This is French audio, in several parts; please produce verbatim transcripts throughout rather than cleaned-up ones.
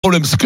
problème, c'est que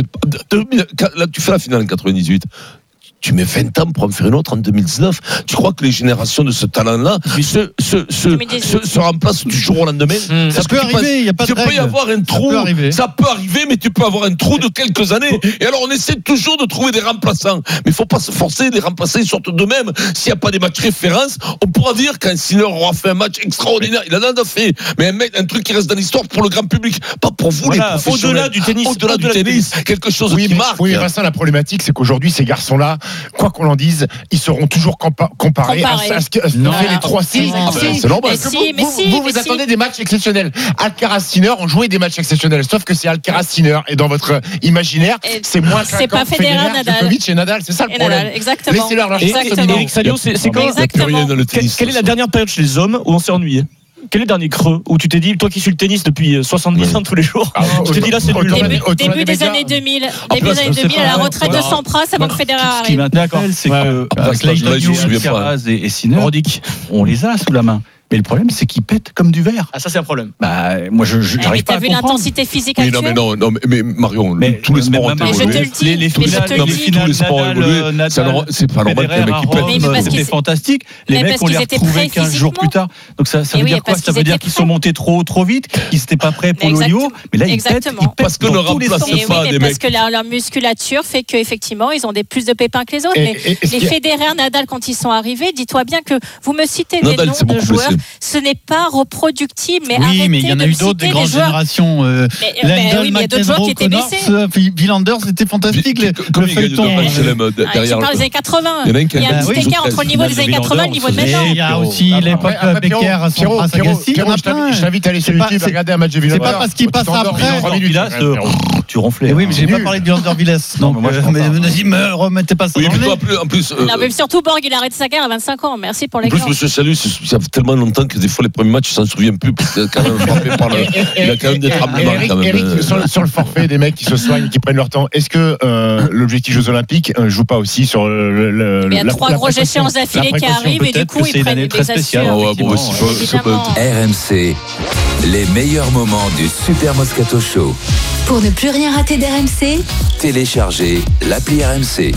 là, tu fais la finale en quatre-vingt-dix-huit. Tu mets vingt ans pour en faire une autre en deux mille dix-neuf. Tu crois que les générations de ce talent-là se, se, se, se, se remplacent du jour au lendemain? mmh. Ça peut arriver, il n'y a pas de règle. Il peut y avoir un trou, ça peut, ça peut arriver, mais tu peux avoir un trou de quelques années. Et alors on essaie toujours de trouver des remplaçants. Mais il ne faut pas se forcer, les remplaçants ils sortent d'eux-mêmes. S'il n'y a pas des matchs références, on pourra dire qu'un Sinner aura fait un match extraordinaire. Il en a fait, mais un, mec, un truc qui reste dans l'histoire pour le grand public, pas pour vous voilà, les professionnels. Au-delà du tennis, au-delà, au-delà du tennis, tennis, quelque chose oui, qui mais, marque. Oui, mais Vincent, la problématique, c'est qu'aujourd'hui, ces garçons-là, quoi qu'on en dise, ils seront toujours compa- comparés Comparé. à, à ce que non, fait les trois six. Ah, c'est, c'est normal. Si, vous mais vous, si, vous, mais vous si. attendez des matchs exceptionnels. Alcaraz Sinner ont joué des matchs exceptionnels, sauf que c'est Alcaraz Sinner et dans votre imaginaire, et c'est moins c'est pas Federer, Nadal. Djokovic et Nadal, c'est ça le et problème. Nadal, exactement. Laissez-leur leur chance. Et Eric Salio, c'est, c'est quand quelle, quelle est la dernière période chez les hommes où on s'est ennuyé? Quel est le dernier creux où tu t'es dit, toi qui suis le tennis depuis soixante-dix ans tous les jours, ah, tu t'es dit là c'est nul. Début, début des années deux mille, début des années deux mille, à la retraite de Sampras avant que Federer arrive. Ce qui m'interpelle, c'est que Alcaraz et Sinner, on les a sous la main. Mais le problème, c'est qu'ils pètent comme du verre. Ah, ça, c'est un problème. Bah, moi, je, je, j'arrive pas à comprendre. T'as vu l'intensité physique oui, actuelle? Non, mais non, non, mais, mais Marion, mais, tous les sports ont évolué. Les, les finales, non, mais tous les sports ont évolué. C'est pas normal que les mecs qui pètent. C'était fantastique. Les mecs, on les retrouvait quinze jours plus tard. Donc, ça, ça veut dire quoi? Ça veut dire qu'ils sont montés trop, trop vite, qu'ils n'étaient pas prêts pour le Rio. Mais là, ils pètent. Parce que ne remplace pas des mecs. Parce que leur musculature fait qu'effectivement, ils ont des plus de pépins que les autres. Mais les Federer, Nadal, quand ils sont arrivés, dis-toi bien que vous me citez des noms de joueurs. Ce n'est pas reproductible, mais oui, mais il y en a eu d'autres des grandes générations. Euh, mais, Lendl, oui, mais il y a d'autres joueurs qui étaient blessés. Villander, c'était fantastique. Le, le feuilleton. Ah, tu parles des années quatre-vingts. Il y a, il y a un petit écart entre le niveau des années quatre-vingts et le niveau de maintenant. Il y a aussi l'époque Becker, Sampras, Agassi. Il y en a plein. Je t'invite à aller sur YouTube et regarder un match de Villander. C'est pas parce qu'il passe après. Tu ronflais. Oui, mais j'ai pas parlé de Villander Villas. Donc, ne me remettez pas ça. Oui, mais en plus. Non, mais surtout Borg, il arrête sa carrière à vingt-cinq ans. Merci pour l'exemple. En plus, monsieur Salut, ça fait tellement longtemps que des fois les premiers matchs, il s'en souvient plus parce qu'il a quand même frappé par le. Il a quand même des tremblements quand même. Eric, sur, sur le forfait des mecs qui se soignent, qui prennent leur temps, est-ce que euh, l'objectif Jeux Olympiques ne joue pas aussi sur le. le il y a la, trois la grosses échéances d'affilée qui arrivent et du coup ils prennent des assures. R M C, les meilleurs moments du Super Moscato Show. Pour ne plus rien rater d'R M C, téléchargez l'appli R M C.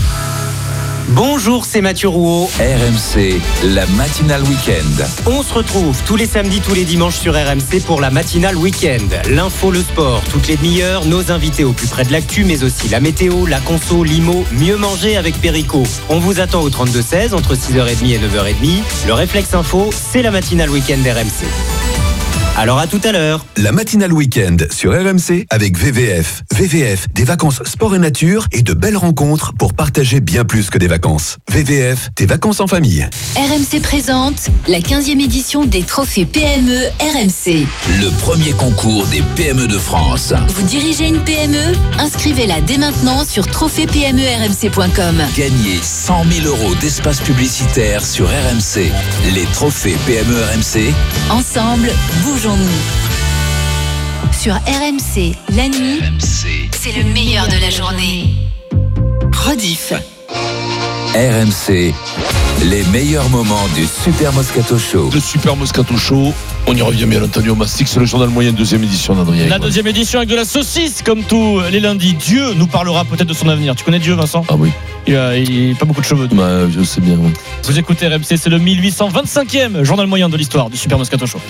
Bonjour, c'est Mathieu Rouault. R M C, la matinale week-end. On se retrouve tous les samedis, tous les dimanches sur R M C pour la matinale week-end. L'info, le sport, toutes les demi-heures, nos invités au plus près de l'actu, mais aussi la météo, la conso, l'I M O, mieux manger avec Perico. On vous attend au trente-deux seize entre six heures trente et neuf heures trente. Le réflexe info, c'est la matinale week-end d'R M C. Alors à tout à l'heure. La matinale week-end sur R M C avec V V F. V V F, des vacances sport et nature et de belles rencontres pour partager bien plus que des vacances. V V F, tes vacances en famille. R M C présente la quinzième édition des trophées P M E R M C. Le premier concours des P M E de France. Vous dirigez une P M E? Inscrivez-la dès maintenant sur trophée p m e r m c point com. Gagnez cent mille euros d'espace publicitaire sur R M C. Les trophées P M E R M C. Ensemble, bougeons-nous. Sur R M C, la nuit, R M C. C'est le meilleur de la journée. Rediff. R M C, les meilleurs moments du Super Moscato Show. Le Super Moscato Show, on y revient bien entendu au Mastic, c'est le journal moyen, deuxième édition d'Adrien. La deuxième édition avec de la saucisse, comme tous les lundis. Dieu nous parlera peut-être de son avenir. Tu connais Dieu, Vincent? Ah oui. Il a, il a pas beaucoup de cheveux. Bah, je sais bien. Oui. Vous écoutez R M C, c'est le mille huit cent vingt-cinquième journal moyen de l'histoire du Super Moscato Show.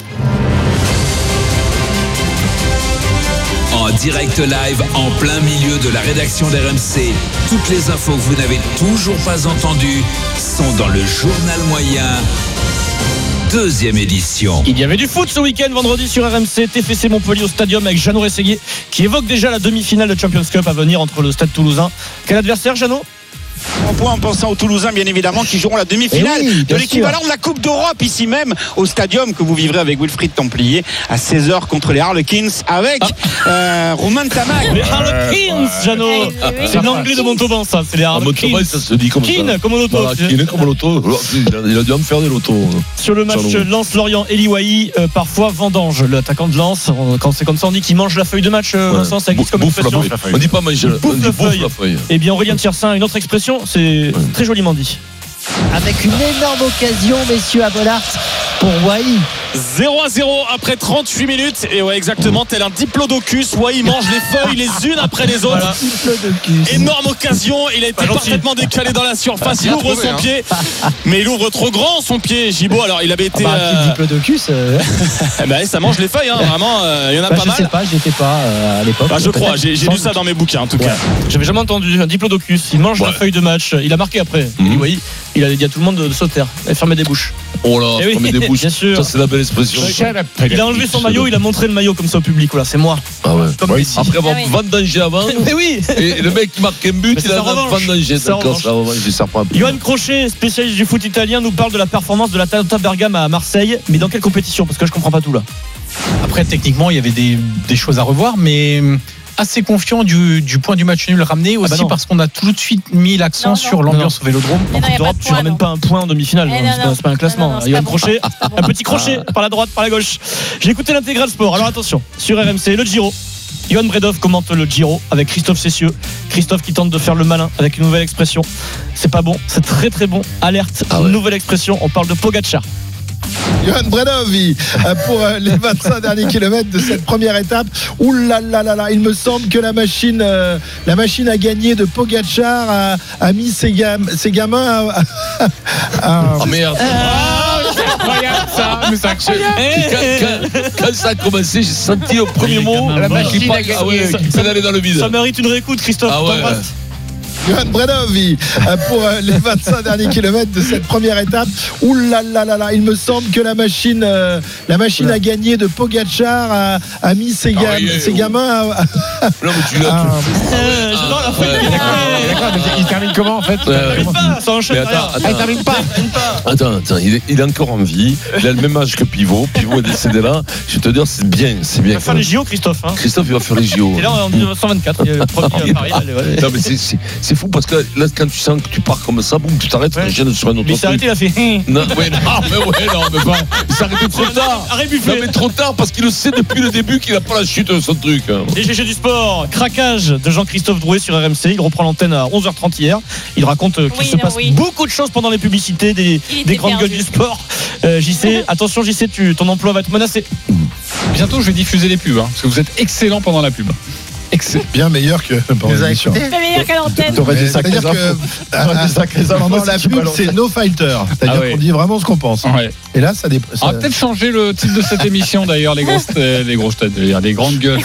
En direct live, en plein milieu de la rédaction d'R M C. Toutes les infos que vous n'avez toujours pas entendues sont dans le journal moyen. Deuxième édition. Il y avait du foot ce week-end, vendredi sur R M C. T F C Montpellier au Stadium avec Jeannot Rességuier qui évoque déjà la demi-finale de Champions Cup à venir entre le Stade Toulousain. Quel adversaire, Jeannot? En point en pensant aux Toulousains bien évidemment qui joueront la demi-finale oui, de l'équivalent sûr. de la Coupe d'Europe ici même au Stadium que vous vivrez avec Wilfried Templier à seize heures contre les Harlequins avec ah. euh, Romain Tamac. Les Harlequins, Jeannot. Ah, c'est l'anglais de Montauban ça, c'est les Harlequins. Montauban ça se dit comme Keane, ça. comme l'auto. Voilà, Keane comme l'auto. Il a dû en faire des lotos. Sur le match Lens-Lorient, Eliwahi, euh, parfois vendange, l'attaquant de Lens. Quand c'est comme ça on dit qu'il mange la feuille de match, euh, Vincent, ouais. Ça existe comme expression. On dit pas manger, on dit bouffe la feuille. Et bien Aurélien Tiersin, une autre expression, c'est très joliment dit. Avec une énorme occasion, messieurs, à Bollard pour Wai. zéro à zéro après trente-huit minutes. Et ouais, exactement, tel un diplodocus. Ouais, il mange les feuilles les unes après les autres. Voilà. Énorme occasion. Il a été parfaitement décalé dans la surface. Il ouvre son pied. Mais il ouvre trop grand son pied, Gibaud. Alors, il avait été. Ah bah, euh... diplodocus. Euh... bah, ça mange les feuilles, hein. Vraiment. Euh, il y en a bah, pas je mal. Je sais pas, j'y étais pas euh, à l'époque. Bah, je crois, j'ai, j'ai lu ça dans mes bouquins en tout ouais. cas. J'avais jamais entendu un diplodocus. Il mange ouais. la feuille de match. Il a marqué après. Mmh. Oui, il a dit à tout le monde de, de sauter. Il a fermé des bouches. Oh là, oui. fermer des bouches. Bien sûr. Ça, c'est la belle expression. Il a enlevé son maillot, il a montré le maillot comme ça au public. Voilà, c'est moi. Ah ouais. Comme ouais, après avoir ah oui. vendangé avant. Mais oui. Et le mec qui marque un but, il a vendangé. D'accord, ça revanche. Johan Crochet, spécialiste du foot italien, nous parle de la performance de la Talenta Bergame à Marseille. Mais dans quelle compétition ? Parce que je comprends pas tout là. Après, techniquement, il y avait des, des choses à revoir, mais assez confiant du, du point du match nul ramené aussi ah bah parce qu'on a tout de suite mis l'accent non, non. sur l'ambiance non, non. au Vélodrome. En Coupe d'Europe, tu ramènes pas un point en demi-finale. C'est pas, c'est pas un classement. Johan Crochet, un petit crochet par la droite, par la gauche. J'ai écouté l'intégral sport. Alors attention, sur R M C, le Giro. Johan Bredov commente le Giro avec Christophe Cessieux. Christophe qui tente de faire le malin avec une nouvelle expression. C'est pas bon, c'est très très bon. Alerte, ah ouais. Nouvelle expression. On parle de Pogacar. Johan Bredov pour les vingt-cinq derniers kilomètres de cette première étape. Ouh là là là là, il me semble que la machine, euh, la machine à gagner de Pogacar a, a mis ses, gam, ses gamins à. à, à oh merde! Ah, c'est incroyable ça! Mais c'est incroyable! Quand, quand, quand ça a commencé, j'ai senti au premier mot la machine à gagner. Ah ouais, ça allait dans le vide. Ça mérite une réécoute, Christophe. Ah ouais. Johan Bredov pour les vingt-cinq derniers kilomètres de cette première étape. Ouh là là là là, il me semble que la machine, euh, la machine à gagner de Pogacar a, a mis ses, ga- ah, yeah, ses gamins à. Non mais tu l'as. Ah, euh, ah, non, la fin, ouais, d'accord, mais il termine comment en fait? euh, Il termine pas, ça enchaîne. Attends, attends, ah, il termine pas. Attends, attends, il est, il est encore en vie. Il a le même âge que Pivot. Pivot est décédé là. Je vais te dire, c'est bien, c'est bien. Il va faire les J O, Christophe. Hein. Christophe, il va faire les J O. Et là, en dix-neuf cent vingt-quatre, il y a le premier à Paris. Non mais c'est, c'est, c'est fou parce que là, quand tu sens que tu pars comme ça, boum, tu t'arrêtes, ouais. Tu sur un autre. Mais il s'est arrêté, il a fait. Non, ouais, non, mais ouais, non, mais pas. Il s'est arrêté trop tard. Non, mais trop tard parce qu'il le sait depuis le début qu'il n'a pas la chute de son truc. Et G G du sport, craquage de Jean-Christophe Drouet sur R M C. Il reprend l'antenne à onze heures trente hier. Il raconte qu'il oui, se non, passe oui. beaucoup de choses pendant les publicités des, des grandes gueules du sport. Euh, J C, attention J C, tu, ton emploi va être menacé. Bientôt, je vais diffuser les pubs, hein, parce que vous êtes excellent pendant la pub. C'est bien meilleur que pendant l'émission. C'est meilleur qu'à l'antenne. C'est-à-dire que pendant la pub, c'est no fighter. C'est-à-dire ah ouais. qu'on dit vraiment ce qu'on pense. Ouais. Et là, ça dépend. On va peut-être changer le titre de cette émission d'ailleurs, les grosses, les grosses têtes, les grandes gueules.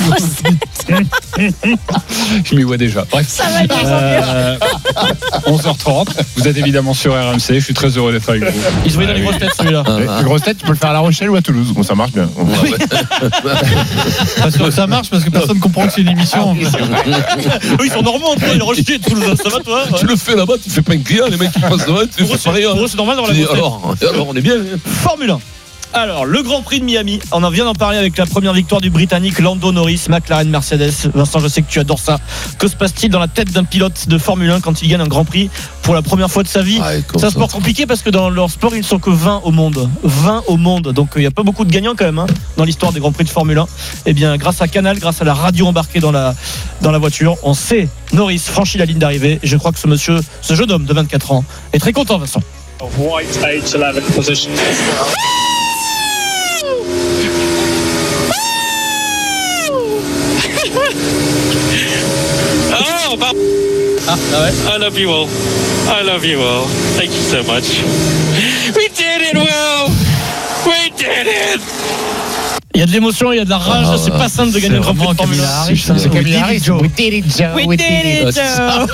Je m'y vois déjà. Bref. Ça va être euh, onze heures trente. Vous êtes évidemment sur R M C. Je suis très heureux d'être avec vous. Il se voit dans les grosses têtes celui-là. Les grosses têtes, tu peux le faire à La Rochelle ou à Toulouse. Bon, ça marche bien. Oui. Parce que ça marche parce que personne ne comprend que c'est une émission. Ah, oui, oui, ils sont normands, entre ils rechitent Toulouse. Ça va toi? Tu le fais là-bas, tu fais pas un client, les mecs qui passent devant, tu fais pas rien. C'est normal dans la grosse. Alors, alors, on est bien. Formule un. Alors, le Grand Prix de Miami, on en vient d'en parler avec la première victoire du Britannique Lando Norris, McLaren Mercedes. Vincent, je sais que tu adores ça. Que se passe-t-il dans la tête d'un pilote de Formule un quand il gagne un Grand Prix pour la première fois de sa vie? ah, C'est un sport compliqué parce que dans leur sport, ils ne sont que vingt au monde. vingt au monde. Donc, il n'y a pas beaucoup de gagnants quand même hein, dans l'histoire des Grands Prix de Formule un. Eh bien, grâce à Canal, grâce à la radio embarquée dans la, dans la voiture, on sait Norris franchit la ligne d'arrivée. Et je crois que ce monsieur, ce jeune homme de vingt-quatre ans, est très content, Vincent. White H eleven position. Oh, bah. Ah, ah ouais. I love you all. I love you all. Thank you so much. We did it, Will. We did it. Il y a de l'émotion, il y a de la rage. Oh, c'est pas simple de gagner le Grand Prix de Formule un. C'est Camille Harris, Joe. We did it, Joe. We did it, Joe.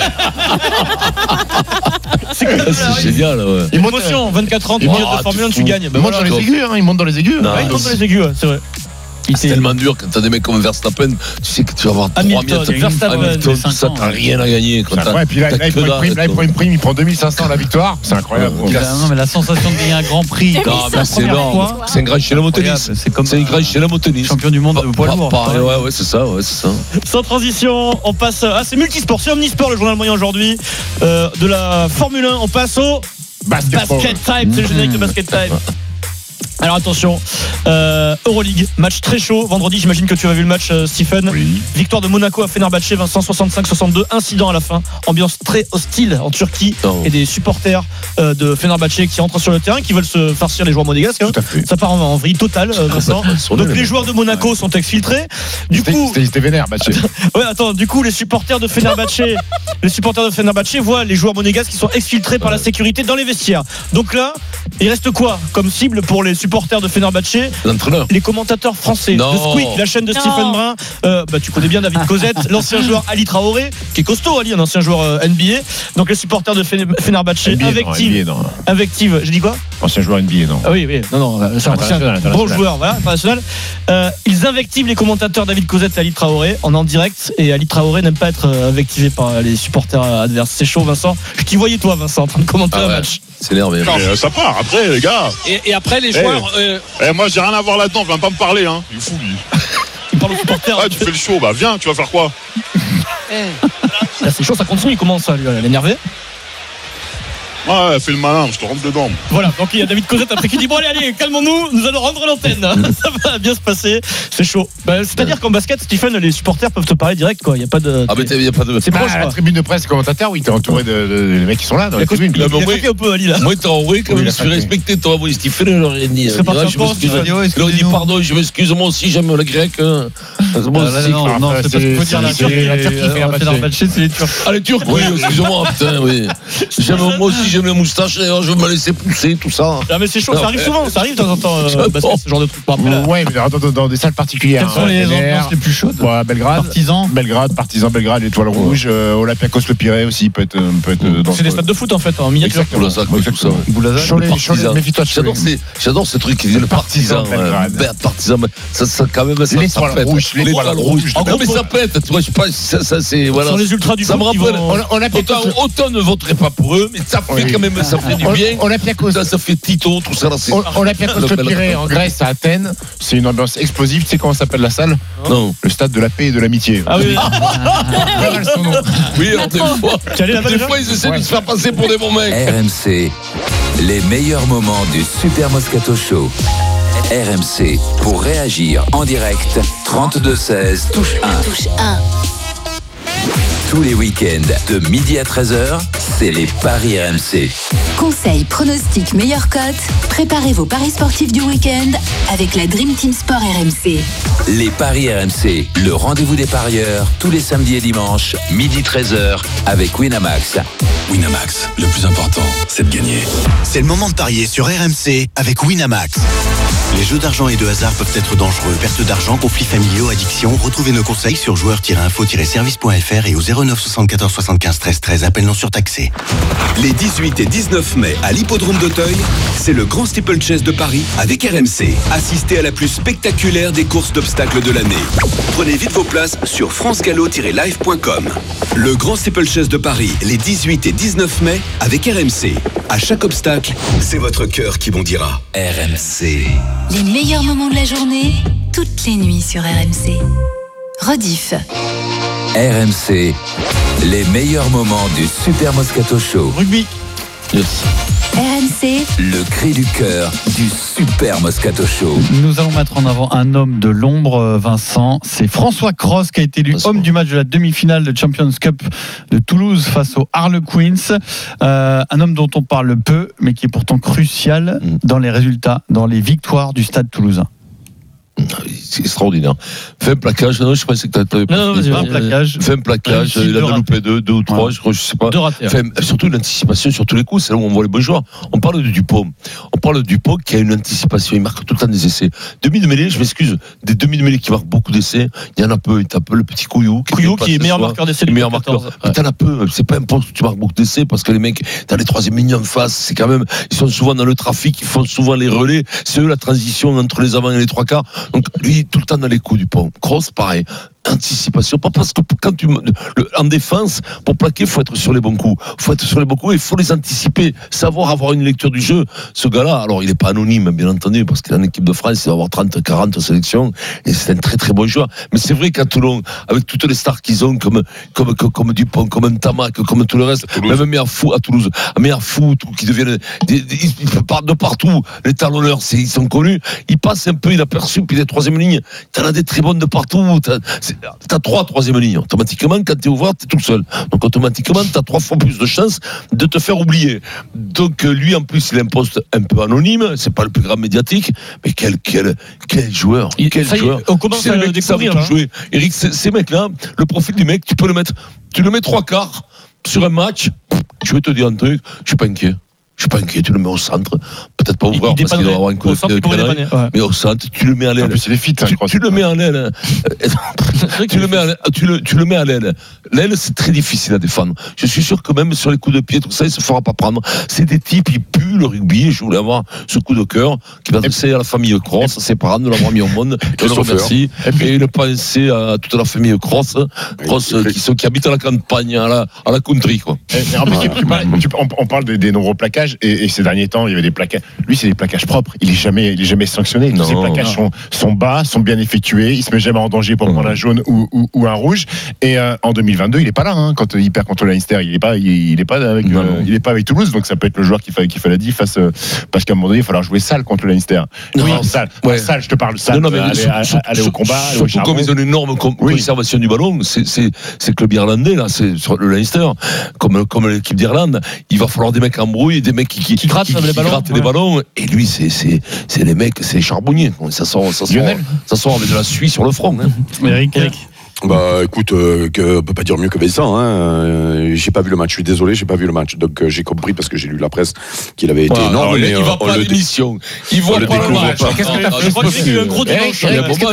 C'est génial, ouais. Émotion, vingt-quatre ans, tu pilotes de Formule un, tu gagnes. Il monte dans les aigus, hein. Il monte dans les aigus. Il monte dans les aigus, c'est vrai. C'est tellement dur quand t'as des mecs comme Verstappen, tu sais que tu vas avoir trois Hamilton, Verstappen, ça t'as rien à gagner. Quand t'as, ouais, et puis là, là, il prend une prime, là, il prend une prime, il prend deux mille cinq cents la victoire, c'est incroyable. Ouais, ouais. Non, mais la sensation de gagner un Grand Prix, non, mais c'est énorme. C'est un grand chelem au tennis. C'est comme c'est un grand chelem au tennis. Champion du monde de poids lourd. Ouais, ouais, c'est ça, ouais, c'est ça. Sans transition, on passe. Ah, c'est multisport, c'est omnisport le journal moyen aujourd'hui. Euh, de la Formule un, on passe au Basket, basket Time, c'est le générique de Basket Time. Alors attention, euh, Euroleague, match très chaud. Vendredi, j'imagine que tu as vu le match, euh, Stephen. Oui. Victoire de Monaco à Fenerbahçe, Vincent, soixante-cinq soixante-deux. Incident à la fin. Ambiance très hostile en Turquie. Non. Et des supporters euh, de Fenerbahçe qui entrent sur le terrain, qui veulent se farcir les joueurs monégasques. Hein. Ça part en, en vrille totale, euh, Vincent. Donc les joueurs de Monaco sont exfiltrés. Du coup, c'était vénère, Batche. ouais, attends. Du coup, les supporters de Fenerbahçe, les supporters de Fenerbahçe voient les joueurs monégasques qui sont exfiltrés par la sécurité dans les vestiaires. Donc là, il reste quoi comme cible pour les supporters de Fenerbahçe? L'entraîneur. Les commentateurs français. Non. De Squeak, la chaîne de Non. Stephen Brun. Euh, bah, tu connais bien David Cosette, l'ancien joueur Ali Traoré, qui est costaud, Ali, un ancien joueur euh, N B A. Donc les supporters de Fener- Fenerbahçe invectivent. Invective. J'ai dit quoi? Ancien joueur N B A, non. Ah oui, oui, non, non, c'est un ancien bon joueur, voilà, international. Euh, ils invectivent les commentateurs David Cosette et Ali Traoré en en direct. Et Ali Traoré n'aime pas être euh, invectivé par les supporters adverses. C'est chaud, Vincent. Je t'y voyais, toi, Vincent, en train de commenter Ah un ouais. match. C'est énervé. Euh, ça part après, les gars. Et, et après, les Eh, joueurs. euh, eh, moi, j'ai rien à voir là-dedans. Viens pas me parler, hein. Il est fou, lui. Il parle aux supporters. Ah, tu fais le show. Bah, viens, tu vas faire quoi? Là, c'est chaud, ça continue. Il commence à lui- à l'énerver. Ouais, fais le malin, je te rentre dedans. Voilà, donc il y a David Cosette après qui dit bon allez allez calmons-nous, nous allons rendre l'antenne. Ça va bien se passer, c'est chaud. Bah, c'est-à-dire qu'en basket, Stephen, les supporters peuvent te parler direct quoi. Il y a pas de. Ah mais il y a pas de. C'est Bah, proche la quoi. tribune de presse, commentateur, oui, t'es entouré de, de, de- des mecs qui sont là dans la tribune. Il a mais moi- craqué un peu Ali là. Moi, t'as envoyé quand Oui, même, il a je suis craqué. respecté, toi, oui, Stephen, je leur ai dit. serait parti Ah, en je France, m'excuse. Radio, Je leur ai dit excusez-nous. pardon, je m'excuse, moi aussi, j'aime le grec. hein. Moi Ah, aussi. non, non, non, c'est pas ce qu'il faut dire. La c'est- Turquie, c'est la Turquie, euh, Fenerbahçe. Fenerbahçe, c'est les Turcs. Ah, les Turcs, oui, excusez-moi, putain, oui. J'aime, moi aussi, j'aime les moustaches, d'ailleurs, je vais me laisser pousser, tout ça. Ah mais c'est chaud, ça arrive souvent, ça arrive de temps en temps, euh, J'adore. basket, ce genre de truc. Bon, après, là, Ouais, mais dans, dans- dans des salles particulières. Quelles sont les L R, ambiances les plus chaudes? ouais, Belgrade. Partizan. Belgrade, Partizan, Belgrade, l'Étoile Rouge, euh, Olympiakos Le Pirée aussi peut être, euh, peut être euh, dans C'est des stades de foot en fait, en miniature. Exactement, ça, quoi, tout ça. Cholet, Cholet, Partisan. méfie-toi de Cholet. J'adore ces, j'adore ces trucs qui disent le partisan. Partisan, euh, Belgrade. ben, partisan, mais ça, ça, quand même, ça, ça L'étoile pète. rouge, l'étoile rouge. En En gros, mais gros, ça pète, tu vois, je sais pas, ça, ça c'est, Ce voilà. sont les ultras du Ça me foot qui rappelle. vont- On, on appelle Autant, autant ne voterait pas pour eux, mais ça fait Oui. quand même, ça fait du bien. Olympiakos. Ça, ça fait Tito, tout ça, là, c'est. Olympiakos Le Pirée en Grèce, à Athènes, c'est une ambiance explosive. Tu sais comment s'appelle la salle? Non. Le stade de la paix et de l'amitié. Ah oui, Pas mal son nom. Oui, alors des fois, tu es allé là-bas des déjà fois, ils essaient Ouais. de se faire passer pour des bons mecs. R M C, les meilleurs moments du Super Moscato Show. R M C, pour réagir en direct, trente-deux seize, touche un. Touche un. Tous les week-ends, de midi à treize heures, c'est les Paris R M C. Conseils, pronostics, meilleures cotes. Préparez vos paris sportifs du week-end avec la Dream Team Sport R M C. Les Paris R M C, le rendez-vous des parieurs, tous les samedis et dimanches, midi treize heures, avec Winamax. Winamax, le plus important, c'est de gagner. C'est le moment de parier sur R M C avec Winamax. Les jeux d'argent et de hasard peuvent être dangereux. Perte d'argent, conflits familiaux, addiction. Retrouvez nos conseils sur joueurs tiret info tiret service point f r et au zéro neuf soixante-quatorze soixante-quinze treize treize. Appel non surtaxé. Les dix-huit et dix-neuf mai à l'hippodrome d'Auteuil, c'est le Grand Steeplechase de Paris avec R M C. Assistez à la plus spectaculaire des courses d'obstacles de l'année. Prenez vite vos places sur france gallo tiret live point com. Le Grand Steeplechase de Paris, les dix-huit et dix-neuf mai avec R M C. À chaque obstacle, c'est votre cœur qui bondira. R M C. Les meilleurs moments de la journée, toutes les nuits sur R M C. Rediff. R M C, les meilleurs moments du Super Moscato Show. Rugby. Yes. R M C, Le cri du cœur du Super Moscato Show. Nous allons mettre en avant un homme de l'ombre, euh, Vincent. C'est François Cross qui a été élu François. homme du match de la demi-finale de Champions Cup de Toulouse face aux Harlequins. Euh, un homme dont on parle peu, mais qui est pourtant crucial Mm. dans les résultats, dans les victoires du Stade toulousain. C'est extraordinaire. Fais un plaquage, non, je pensais que t'avais Non, non, vas-y, Un vas-y. plaquage. Fait un plaquage, Réussi, il en deux a loupé deux, deux ou trois, Ouais. je crois, je sais pas. Deux ratés. Fait, surtout une anticipation sur tous les coups, c'est là où on voit les bons joueurs. On parle de Dupont. On parle de Dupont qui a une anticipation, il marque tout le temps des essais. Demi de mêlée, je m'excuse, des demi de mêlée qui marquent beaucoup d'essais, il y en a peu, il y a peu le petit Couillou. Couillou qui est meilleur marqueur d'essais du meilleur top marqueur. quatorze. Mais t'en as peu, c'est pas important que tu marques beaucoup d'essais parce que les mecs, t'as les troisième lignes en face, c'est quand même, ils sont souvent dans le trafic, ils font souvent les relais, c'est eux la transition entre les avant et les trois quarts. Donc lui, tout le temps dans les coups, Dupont. Cross, pareil. Anticipation, pas parce que quand tu le, en défense pour plaquer, faut être sur les bons coups, faut être sur les bons coups, il faut les anticiper, savoir avoir une lecture du jeu. Ce gars-là, alors il est pas anonyme bien entendu parce qu'il est en équipe de France, il va avoir trente quarante sélections et c'est un très très bon joueur. Mais c'est vrai qu'à Toulon, avec toutes les stars qu'ils ont comme comme comme, comme Dupont, comme un Tamac, comme tout le reste, même mais à fou à Toulouse, mais à foot qui deviennent des, des, ils partent de partout. Les talonneurs, c'est, ils sont connus, ils passent un peu inaperçus puis les troisième ligne, t'en as des très bonnes de partout. T'as, T'as trois troisième lignes. Automatiquement, quand t'es ouvert, t'es tout seul. Donc, automatiquement, t'as trois fois plus de chances de te faire oublier. Donc, lui, en plus, il a un poste un peu anonyme. C'est pas le plus grand médiatique. Mais quel, quel, quel joueur. Il, quel ça joueur. Y est, on commence à le découvrir. Tout jouer. Eric, ces, ces mecs-là, le profil du mec, tu peux le mettre, tu le mets trois quarts sur un match. Je vais te dire un truc, je suis pas inquiet. Je suis pas inquiet, tu le mets au centre, peut-être pas ouvreur parce qu'il doit avoir un coup de pied, mais au centre, tu le mets à l'aile. C'est les feats, tu, tu le mets à l'aile. tu le mets à l'aile. Tu le, tu le mets à l'aile. L'aile, c'est très difficile à défendre. Je suis sûr que même sur les coups de pied, tout ça, il se fera pas prendre. C'est des types, ils puent le rugby. Je voulais avoir ce coup de cœur qui va adresser à la famille Cross, ses parents de l'avoir mis au monde. Je le remercie. Et une pensée à toute la famille Cross, Cross qui, sont, qui habitent à la campagne, à la, à la country, quoi. Et, et en plus, tu parles, tu, on, on parle des, des nombreux plaquages. Et, et ces derniers temps, il y avait des plaquages. Lui, c'est des plaquages propres. Il est jamais, il est jamais sanctionné. Tous ces plaquages sont, sont bas, sont bien effectués. Il se met jamais en danger pour prendre un jaune ou, ou, ou un rouge. Et euh, en deux mille vingt-deux, il est pas là. Hein, quand il perd contre le Leinster, il est pas, il, il est pas avec, euh, il est pas avec Toulouse. Donc ça peut être le joueur qui fait, qui fait la diff face, euh, parce qu'à un moment donné, il va falloir jouer sale contre le Leinster. Non, oui, sale. Ouais. Sale, je te parle sale. Non, non, mais aller, sur, aller sur, au combat. Surtout aller au comme ils ont une énorme com- oui. conservation du ballon, c'est, c'est, c'est club irlandais là, c'est sur le Leinster, comme, comme l'équipe d'Irlande, il va falloir des mecs en brouille, des mecs qui, qui, qui grattent les ballons. Gratte ouais. des ballons, et lui c'est, c'est, c'est les mecs, c'est charbonnier, ça sort, ça sort, ça sort avec de la suie sur le front. Hein. Eric, Eric. Bah écoute, euh, que, on peut pas dire mieux que Vincent. Hein. Euh, j'ai pas vu le match, je suis désolé, j'ai pas vu le match. Donc euh, j'ai compris parce que j'ai lu la presse qu'il avait été ouais, énorme. Mais il va pas à l'émission, il voit pas le match. Qu'est-ce que t'as fait? Je crois que c'est un gros dimanche.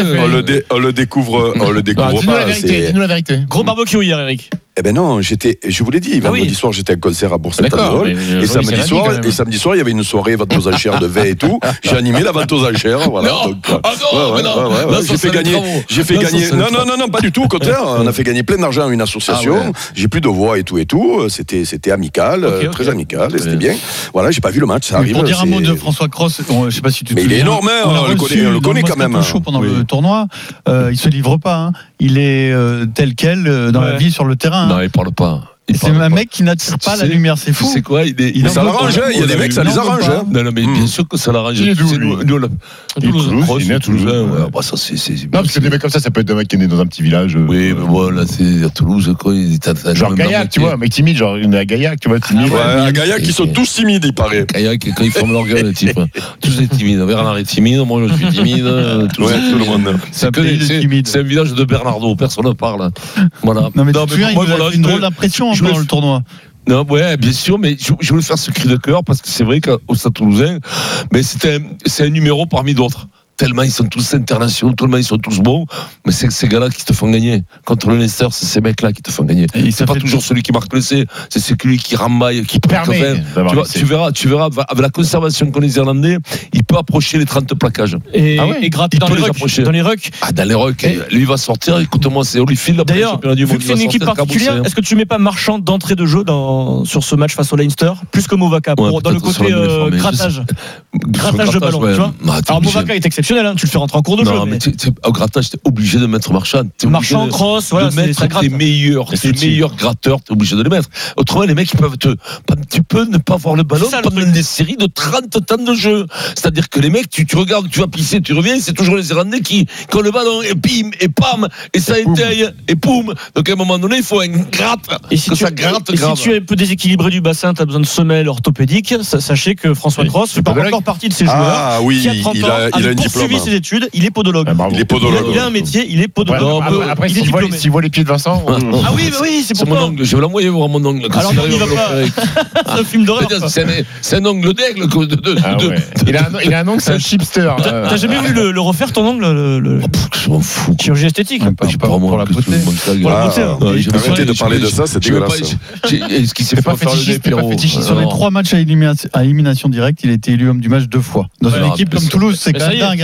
On le découvre, on le découvre pas. Dis-nous la vérité. Gros barbecue hier, Eric. Eh ben non, j'étais, je vous l'ai dit, vendredi ah oui. soir j'étais à un concert à Bourg-Saint-André et samedi soir, et samedi soir il y avait une soirée vente aux enchères de vin et tout. J'ai animé la vente aux enchères, voilà. Non, donc, ah non, ouais, non, ouais, ouais, ouais, j'ai fait gagner, j'ai fait là, gagner. Non, non, non, non, pas du tout. Au contraire, on a fait gagner plein d'argent à une association. Ah ouais. J'ai plus de voix et tout et tout. C'était, c'était amical, okay, okay. très amical, et c'était bien. Voilà, j'ai pas vu le match, ça arrive. Pour dire un mot de François Cross, je sais pas si tu te souviens. Mais il est énorme, on le connaît, on le connaît quand même. Chaud pendant le tournoi, il se livre pas. Il est tel quel dans la vie sur le terrain. Non, il parle pas. C'est un mec qui n'attire pas la lumière, c'est fou. C'est quoi il est, il Ça l'arrange, il y a des mecs, ça les arrange. Non, non, mais bien sûr que ça l'arrange. Il est d'où, lui ? Toulouse. Il est né à Toulouse. Bah, ça, c'est. Non, parce que des mecs comme ça, ça peut être un mec qui est né dans un petit village. Oui, mais bon, là, c'est à Toulouse, quoi. Genre Gaillac, tu vois, un mec timide, genre une à Gaillac, tu vois, timide. Ouais, à Gaillac, ils sont tous timides, il paraît. Gaillac, quand ils forment leur gueule, le type. Tous est timide. Bernard est timide, moi, je suis timide. Tout le monde. C'est un village de Bernardo, personne ne parle. Voilà. Non, mais tu vois, il a une drôle d'impression pendant le tournoi. Non, ouais, bien sûr, mais je, je voulais faire ce cri de cœur parce que c'est vrai qu'au Stade Toulousain, mais c'est un, c'est un numéro parmi d'autres. Tellement ils sont tous internationaux, tellement ils sont tous bons, mais c'est ces gars-là qui te font gagner. Contre le Leinster, c'est ces mecs-là qui te font gagner. Et c'est pas toujours celui qui marque l'essai, c'est celui qui rambaille, qui permet. Tu, vois, tu verras, tu verras, avec la conservation qu'ont les Irlandais, il peut approcher les trente plaquages. Et, ah ouais, et gratter dans les, rucks, dans les rucks. Ah, dans les rucks. Et lui, il va sortir. Écoute-moi, c'est Holyfield. D'ailleurs, vu que c'est une équipe particulière, est-ce que tu mets pas Marchand d'entrée de jeu dans, sur ce match face au Leinster, plus que Movaka, pour, ouais, dans le côté euh, grattage, grattage de ballon, tu vois. Alors Movaka est exceptionnel, tu le fais rentrer en cours de non, jeu. Mais t'es, t'es, au grattage, t'es obligé de mettre Marchand. Marchand, de, Cross, voilà, de mettre tes meilleurs, tes meilleurs gratteurs, t'es obligé de les mettre. Autrement, les mecs, ils peuvent te, tu peux ne pas voir le ballon pendant des séries de trente temps de jeu. C'est-à-dire que les mecs, tu, tu regardes, tu vas pisser, tu reviens, c'est toujours les Irlandais qui, qui ont le ballon, et bim, et pam, et ça étaye, et poum. Donc à un moment donné, il faut un gratte. Et si, que tu, ça gratte et si tu es un peu déséquilibré du bassin, t'as besoin de semelles orthopédiques, sachez que François Cross fait pas encore partie de ces joueurs. Ah oui, qui a trente il ans, a, il a une diplôme. Poursuivi ses études, il est podologue. Ah, il est podologue. Il a un métier, il est podologue. Ouais, après, après s'il voit, s'il voit les pieds de Vincent. On... Ah oui, bah oui, c'est pour c'est mon ongle. Je vais l'envoyer voir mon ongle. Alors non, il va pas. C'est un film d'horreur. C'est un, c'est un ongle d'aigle. De, de, ah ouais. de... il, a un, il a un ongle, c'est un chipster. T'as, t'as jamais vu le, le refaire ton ongle le, le... Oh, je m'en fous. Chirurgie esthétique. Je sais pas pour la beauté. Pour la beauté. J'ai arrêté de parler de ça, c'est dégueulasse. Ce qui s'est fait faire le fétichiste. Sur les trois matchs à élimination directe, il a été élu homme du match deux fois. Dans une équipe comme Toulouse, c'est quand même dingue.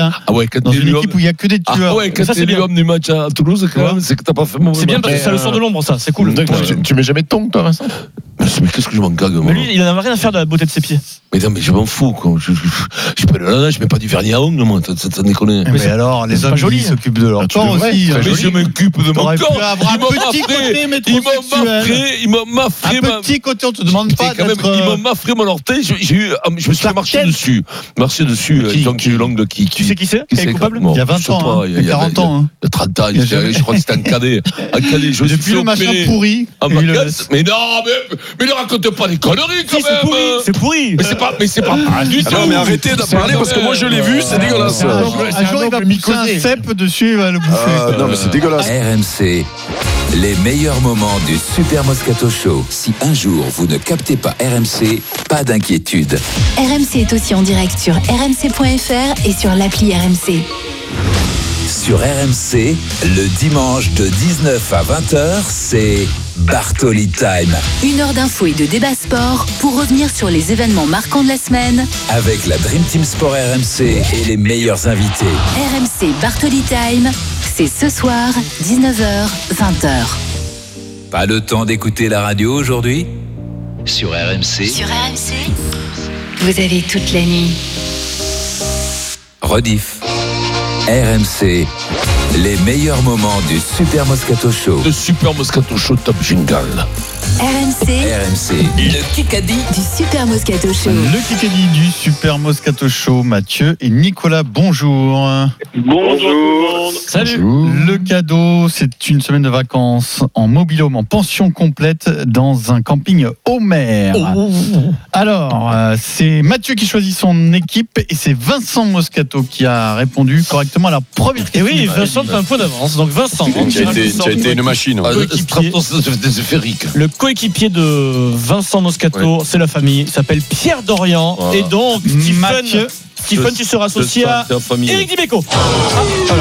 Hein. Ah ouais, quand dans une équipe où il n'y a que des tueurs. Ah ouais, quand t'es l'homme du match à Toulouse, quand même, c'est que t'as pas fait mauvais. C'est bien parce que ça le sort de l'ombre, ça. C'est cool. Tu mets jamais de tongs, toi, Vincent? Mais qu'est-ce que je m'en gague, moi? Mais lui, il n'en a rien à faire de la beauté de ses pieds. Mais non, mais je m'en fous, quoi. Je, je, je, je, pas de je mets pas du vernis à ongles, moi, ça, ça, ça déconne. Mais, mais alors, les hommes, ils s'occupent de leur corps aussi. Mais je m'occupe de mon corps. Ils m'ont maffré, ils m'ont maffré. Un petit côté, on te demande pas d'être... Ils m'ont maffré mon orteil, j'ai eu, je me suis marché dessus. Marché dessus, donc j'ai eu l'ongle qui... Tu sais qui c'est? Qui est coupable? Il y a vingt ans, il y a quarante ans. Il y a trente ans, je crois que c'était un cadet. Un cadet, je me suis fait opérer. Depuis le machin pourri. Mais non, mais ne raconte pas des conneries, quand même. C'est pourri. Mais c'est pas, mais c'est pas du tout. Non, mais arrêtez de parler parce que moi je l'ai vu, c'est dégueulasse. Un jour, il va pousser un cep dessus, il va le bouffer. Non, mais c'est dégueulasse. R M C, les meilleurs moments du Super Moscato Show. Si un jour vous ne captez pas R M C, pas d'inquiétude. R M C est aussi en direct sur r m c point f r et sur l'appli R M C. Sur R M C, le dimanche de dix-neuf à vingt heures, c'est Bartoli Time. Une heure d'infos et de débat sport pour revenir sur les événements marquants de la semaine. Avec la Dream Team Sport R M C et les meilleurs invités. R M C Bartoli Time, c'est ce soir, dix-neuf heures, vingt heures. Pas le temps d'écouter la radio aujourd'hui? Sur R M C. Sur R M C, vous avez toute la nuit. Rediff. R M C, les meilleurs moments du Super Moscato Show. Le Super Moscato Show Top Jingle. R M C. R M C. Le Kikadi du Super Moscato Show. Le Kikadi du Super Moscato Show. Mathieu et Nicolas, bonjour. Bonjour. Salut. Bonjour. Le cadeau, c'est une semaine de vacances en mobil-home, en pension complète dans un camping au mer. Oh. Alors, euh, c'est Mathieu qui choisit son équipe et c'est Vincent Moscato qui a répondu correctement à la première question. Et oui, Vincent a un point d'avance. Donc Vincent, tu as été, tu as été une machine. Ah, des ésphériques. Le coéquipier de Vincent Moscato, ouais. C'est la famille. Il s'appelle Pierre Dorian. Voilà. Et donc, Stephen, Mathieu, Stephen, tu seras associé à Eric Dimeco. Ah, voilà.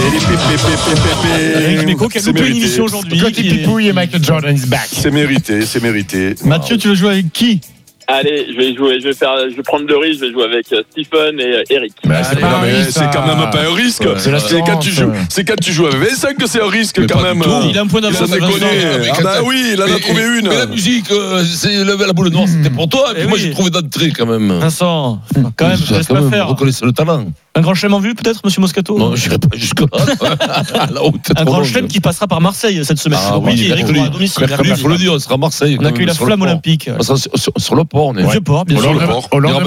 Eric Dimeco qui a loupé une émission aujourd'hui. Petit Pipouille et Michael Jordan is back. C'est mérité, c'est mérité. Mathieu, tu veux jouer avec qui? Allez, je vais jouer, je vais faire, je vais prendre le risque, je vais jouer avec Stephen et Eric. Mais c'est, non, mais c'est quand même pas un risque. Ouais, c'est, c'est quand tu joues, c'est quand tu joues avec Vincent que c'est un risque mais quand même. Il a un point d'avance. Ah bah oui, il en a trouvé une. Mais la musique, c'est la boule noire, c'était pour toi. Et puis moi, j'ai trouvé d'entrée quand même. Vincent, quand même, je laisse pas faire. Reconnaissez le talent. Un grand chelem en vue, peut-être, monsieur Moscato? Non, je n'irai pas jusque-là. Un grand chelem qui passera par Marseille cette semaine. Ah, oui, Eric à domicile. Il faut le dire, on sera à Marseille. On accueille la flamme olympique. Sur le port, on est. Vieux port, bien sûr. Sur le port.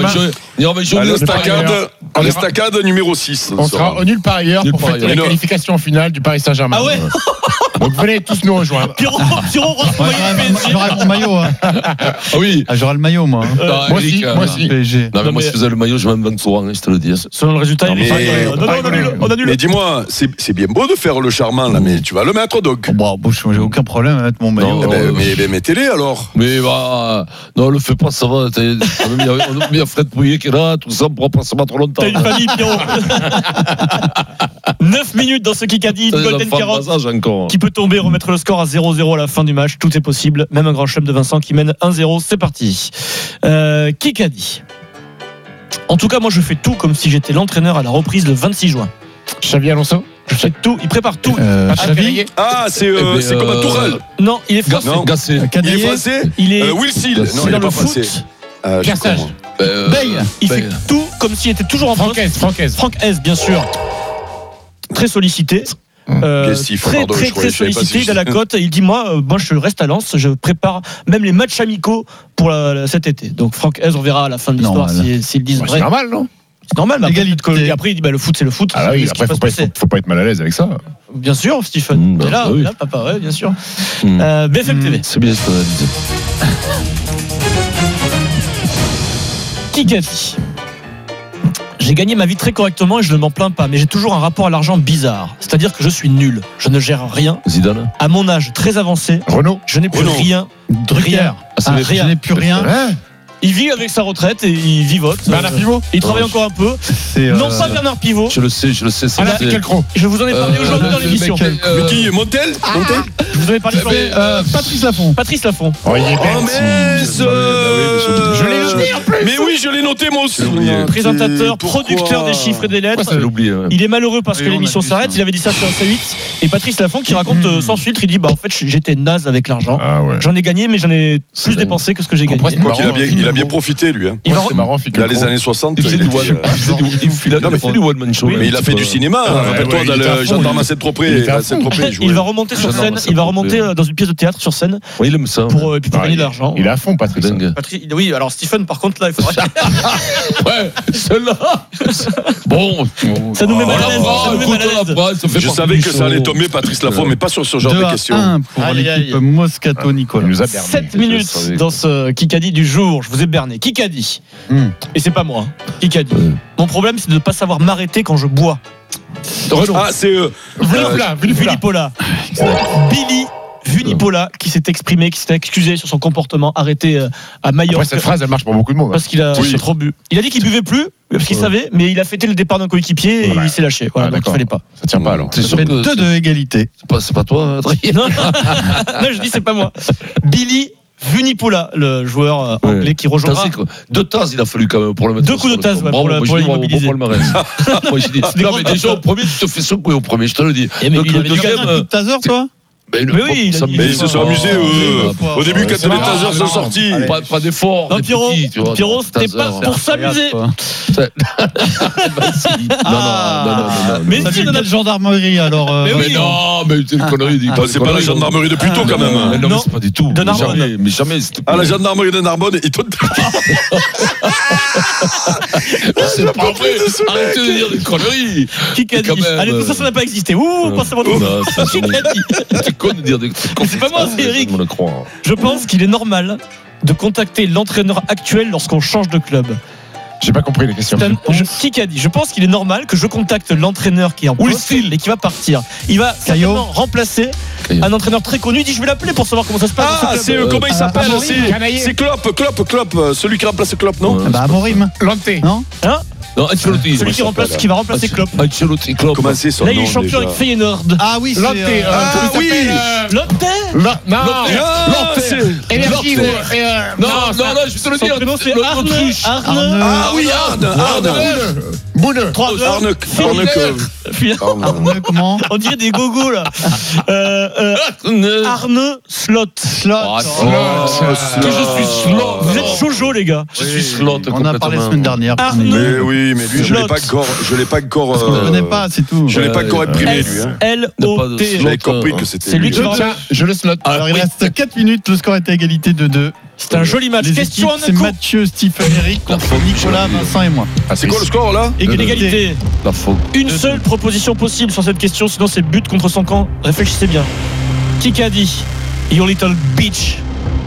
À l'estacade numéro six. On sera au nul par ailleurs pour fêter la qualification finale du Paris Saint-Germain. Ah ouais? Donc venez tous nous rejoindre. Pierrot, Pierrot, j'aurai mon maillot. Ah oui. J'aurai le maillot, moi. Moi aussi, moi aussi. Non, mais moi, si je faisais le maillot, je m'en souvent, je te le dis. Selon le résultat, il est on annule. Mais dis-moi, c'est, c'est bien beau de faire le charmant là, mais tu vas le mettre donc. Bon, bon j'ai aucun problème à mettre mon maillot. Non, mais, mais, mais mettez-les alors. Mais bah, non, le fais pas, ça va. On a mis à Fred Pouillet qui est là, tout ça, on pourra pas se battre longtemps. T'as une famille, Pierrot. neuf minutes dans ce Kikadi, Golden Carotte qui peut tomber, remettre le score à zéro zéro à la fin du match. Tout est possible. Même un grand chelem de Vincent qui mène un zéro. C'est parti. Euh, Kikadi. En tout cas, moi, je fais tout comme si j'étais l'entraîneur à la reprise le vingt-six juin. Xavi Alonso. Je fais tout, il prépare tout. Euh, ah, c'est, euh, eh c'est comme un Tourelle. Non, il est français. Non. Gassé. Il est français. Il est. Euh, Will Seal. Non, il est dans le foot. Euh, euh, Bale. Il Bale. fait tout comme s'il était toujours en France. Franck Hez, bien sûr. Très sollicité. Euh, Gestif, très pardon, très très sollicité, il a la cote. Il dit moi, euh, moi je reste à Lens, je prépare même les matchs amicaux pour la, la, cet été. Donc Franck Hez, on verra à la fin de l'histoire s'ils si, si disent ouais, vrai. C'est normal, non? C'est normal. Mais et après il dit bah, le foot c'est le foot. Ah oui, après faut pas, faut, faut pas être mal à l'aise avec ça. Bien sûr, Stephen. Mmh, bah, là, bah oui. là, papa, ouais, bien sûr. Mmh. Euh, B F M T V. Mmh, c'est bien ce qu'on a dit. Kikadi. J'ai gagné ma vie très correctement et je ne m'en plains pas, mais j'ai toujours un rapport à l'argent bizarre. C'est-à-dire que je suis nul. Je ne gère rien. Zidane. À mon âge très avancé, Renaud. Je n'ai plus Renaud. rien. Drucker. Rien. Ah, rien. Je n'ai plus rien. Hein? Il vit avec sa retraite et il vivote. Bernard Pivot. Il travaille encore un peu. C'est non, euh... pas Bernard Pivot. Je le sais, je le sais. C'est Alain Delcros. Je vous en ai parlé euh, aujourd'hui dans l'émission. Euh, mais qui Montel ah, Montel Je vous en ai parlé. Euh, euh, Patrice Laffont. Patrice Laffont. Oh, il est oh mince. Je l'ai Mais oui, je l'ai noté moi aussi. Présentateur, producteur des chiffres et des lettres. Il est malheureux parce que l'émission s'arrête. Il avait dit ça sur C huit. Et Patrice Laffont qui raconte mmh. sans filtre, il dit bah en fait j'étais naze avec l'argent. Ah ouais. J'en ai gagné, mais j'en ai plus c'est dépensé que ce que j'ai gagné. Il a bien, il a bien profité lui. Hein. Il ouais, c'est marrant. Il a les années soixante. Il fait du one man show. Mais il a fait du cinéma. Rappelle-toi dans le Gendarme à Saint-Tropez. Il va remonter sur scène. Il va remonter dans une pièce de théâtre sur scène. Oui, il aime ça. Pour gagner de l'argent. Il est à fond, Patrice. Oui, alors Stephen, par contre là, il faudrait. Ouais, celle-là. Bon, ça nous met mal à l'aise. Je savais que ça allait tomber, Patrice Laffont, mais pas sur ce genre de questions. un pour aïe, l'équipe aïe. Moscato Nicolas. Nous a berné. sept minutes dans ce Kikadi du jour. Je vous ai berné. Kikadi. Mm. Et c'est pas moi. Kikadi. Mm. Mon problème, c'est de ne pas savoir m'arrêter quand je bois. Ah, c'est eux. Vunipola. Billy Vunipola qui s'est exprimé, qui s'est excusé sur son comportement arrêté à Majorque. Après, cette phrase, elle marche pour beaucoup de monde. Parce qu'il a oui. trop bu. Il a dit qu'il buvait plus, parce qu'il ouais. savait, mais il a fêté le départ d'un coéquipier et voilà. il s'est lâché. Voilà, ah, donc il fallait pas. Ça tient pas alors. C'est sûr que deux de égalité. C'est pas, c'est pas toi, Adrien. Non, non, je dis c'est pas moi. Billy Vunipola, le joueur ouais. anglais qui rejoindra. Deux tasses, il a fallu quand même pour le mettre. Deux coups de tasse, ouais, pour, le, pour l'immobiliser. Moi, je dis, non, mais déjà au premier, tu te fais secouer au premier, je te le dis. Et mais il avait déjà un coup de taser, toi? Mais, mais oui, il mais ils se sont amusés eux. Au début, quand les tasers sont sortis, pas, pas d'effort. Non, Pierrot, Pierrot, c'était pas pour s'amuser. Non, non, non, mais si, on a de gendarmerie alors. Mais oui, non, mais c'est une connerie. C'est pas la gendarmerie de Puteaux quand même. Non, c'est pas du tout. De Narbonne. Mais jamais. Ah, la gendarmerie de Narbonne, ils tournent. C'est pas vrai. Arrêtez de dire des conneries. Qui a dit? Allez, tout ça, ça n'a pas existé. Ouh, passez-moi tout. Qui a dit? Con de dire des c'est pas moi, c'est Eric. Je pense qu'il est normal de contacter l'entraîneur actuel lorsqu'on change de club. J'ai pas compris les questions. Je, qui a dit? Je pense qu'il est normal que je contacte l'entraîneur qui est en poste et qui va partir. Il va certainement remplacer Caillot. Un entraîneur très connu. Il dit je vais l'appeler pour savoir comment ça se passe. Ah, c'est euh, comment il s'appelle? euh, C'est, c'est Klopp, Klopp, Klopp, celui qui remplace Klopp, non? Bah Amorim. Lanté. Non? Hein? Non, Ancelotti. Celui qui, remplace, qui va remplacer Klopp. Ancelotti, Klopp. Comment c'est son Là, nom? il est champion avec Feyenoord. Ah oui, c'est. Lotte. Euh, ah oui. Lotte. Non. Non. Non, non, non, je te le dis. Son prénom c'est Arne. Arne. Ah oui, Arne. Arne. Boune. Arne. Arne. Arne. Comment? On dirait des gogos là. Arne Slot. Slot. Que je suis Slot. Vous êtes Jojo les gars. Je suis Slot. On a parlé la semaine dernière. Mais oui, mais lui, je l'ai pas encore. Je l'ai pas encore. Je ne connais pas, c'est tout. Je l'ai pas encore imprimé lui. L O T. J'avais compris que c'était. C'est lui qui Tiens, je le slot. Alors il reste quatre minutes. Le score est à égalité de deux. C'est un joli match. Question c'est Mathieu, Stephen, Eric contre Nicolas, Vincent et moi. Ah, c'est quoi le score là? Égalité. Une seule proposition possible sur cette question, sinon c'est but contre son camp. Réfléchissez bien. Qui a dit Your Little Beach?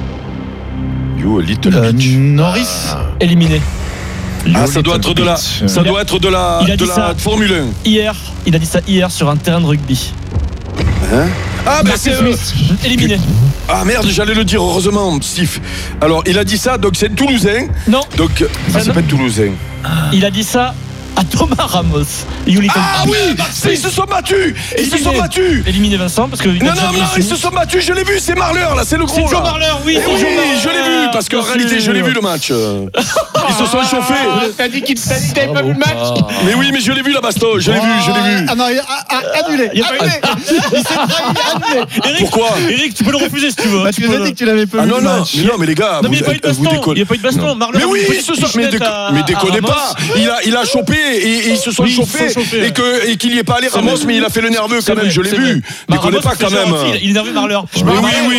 You Little Beach. Norris éliminé. Ah, ça doit être de la, ça doit être de la, de la Formule un. Hier, il a dit ça hier sur un terrain de rugby. Hein? Ah, ben c'est euh, éliminé. Ah merde, j'allais le dire, heureusement, Steve. Alors, il a dit ça, donc c'est Toulousain. Non. Donc, ah, c'est pas Toulousain. Il a dit ça à Thomas Ramos. Ah oui, ils se sont battus. Ils se sont battus. Éliminé Vincent parce que. Non, non, non, ils se sont battus. Je l'ai vu, c'est Marleur là, c'est le gros. C'est Joe Marleur, oui. Oui, je l'ai vu parce qu'en réalité, je l'ai vu le match. Ils se sont chauffés. T'as dit qu'il t'avait pas vu le match. Mais oui, mais je l'ai vu la baston. Je l'ai vu, je l'ai vu. Ah non, annulé. Il s'est annulé. Pourquoi? Eric, tu peux le refuser si tu veux. Tu nous as dit que tu l'avais pas vu. Ah non, non, mais non, mais les gars. Non, mais il n'y a pas eu de baston. Il n'y a pas eu de baston. Mais oui, ils se sont. Mais déconnez pas. Il a chopé et ils se sont chauffés et que et qu'il n'y est pas allé Ramos, mais il a fait le nerveux quand même. Je l'ai vu. Déconnez pas quand même. Il est nerveux Marleur. Oui, oui.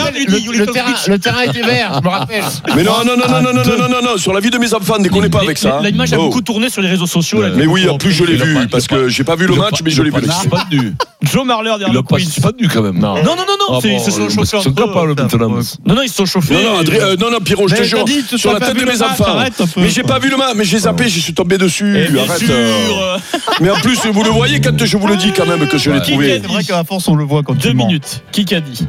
Le terrain était vert. Je me rappelle. Mais non, non, non, non, non, non, non, non, non. Sur la vie de mes enfants, déconnez pas avec ça. L'image a beaucoup tourné sur les réseaux sociaux. Mais oui, en plus je l'ai vu parce que j'ai pas vu le match, mais je l'ai vu. Pas nu. Joe Marleur derrière le quiz. C'est pas nu quand même. Non, non, non, non. Ils se sont chauffés. Non, non, ils se sont chauffés. Non, non, Pierrot, je te jure. Sur la tête de mes enfants. Mais j'ai pas vu le match. Mais j'ai zappé. Je suis tombé dessus. Arrête. Mais en plus, vous le voyez quand je vous le dis quand même que je l'ai trouvé. C'est vrai qu'à force on le voit quand tu Deux minutes. Qui a dit?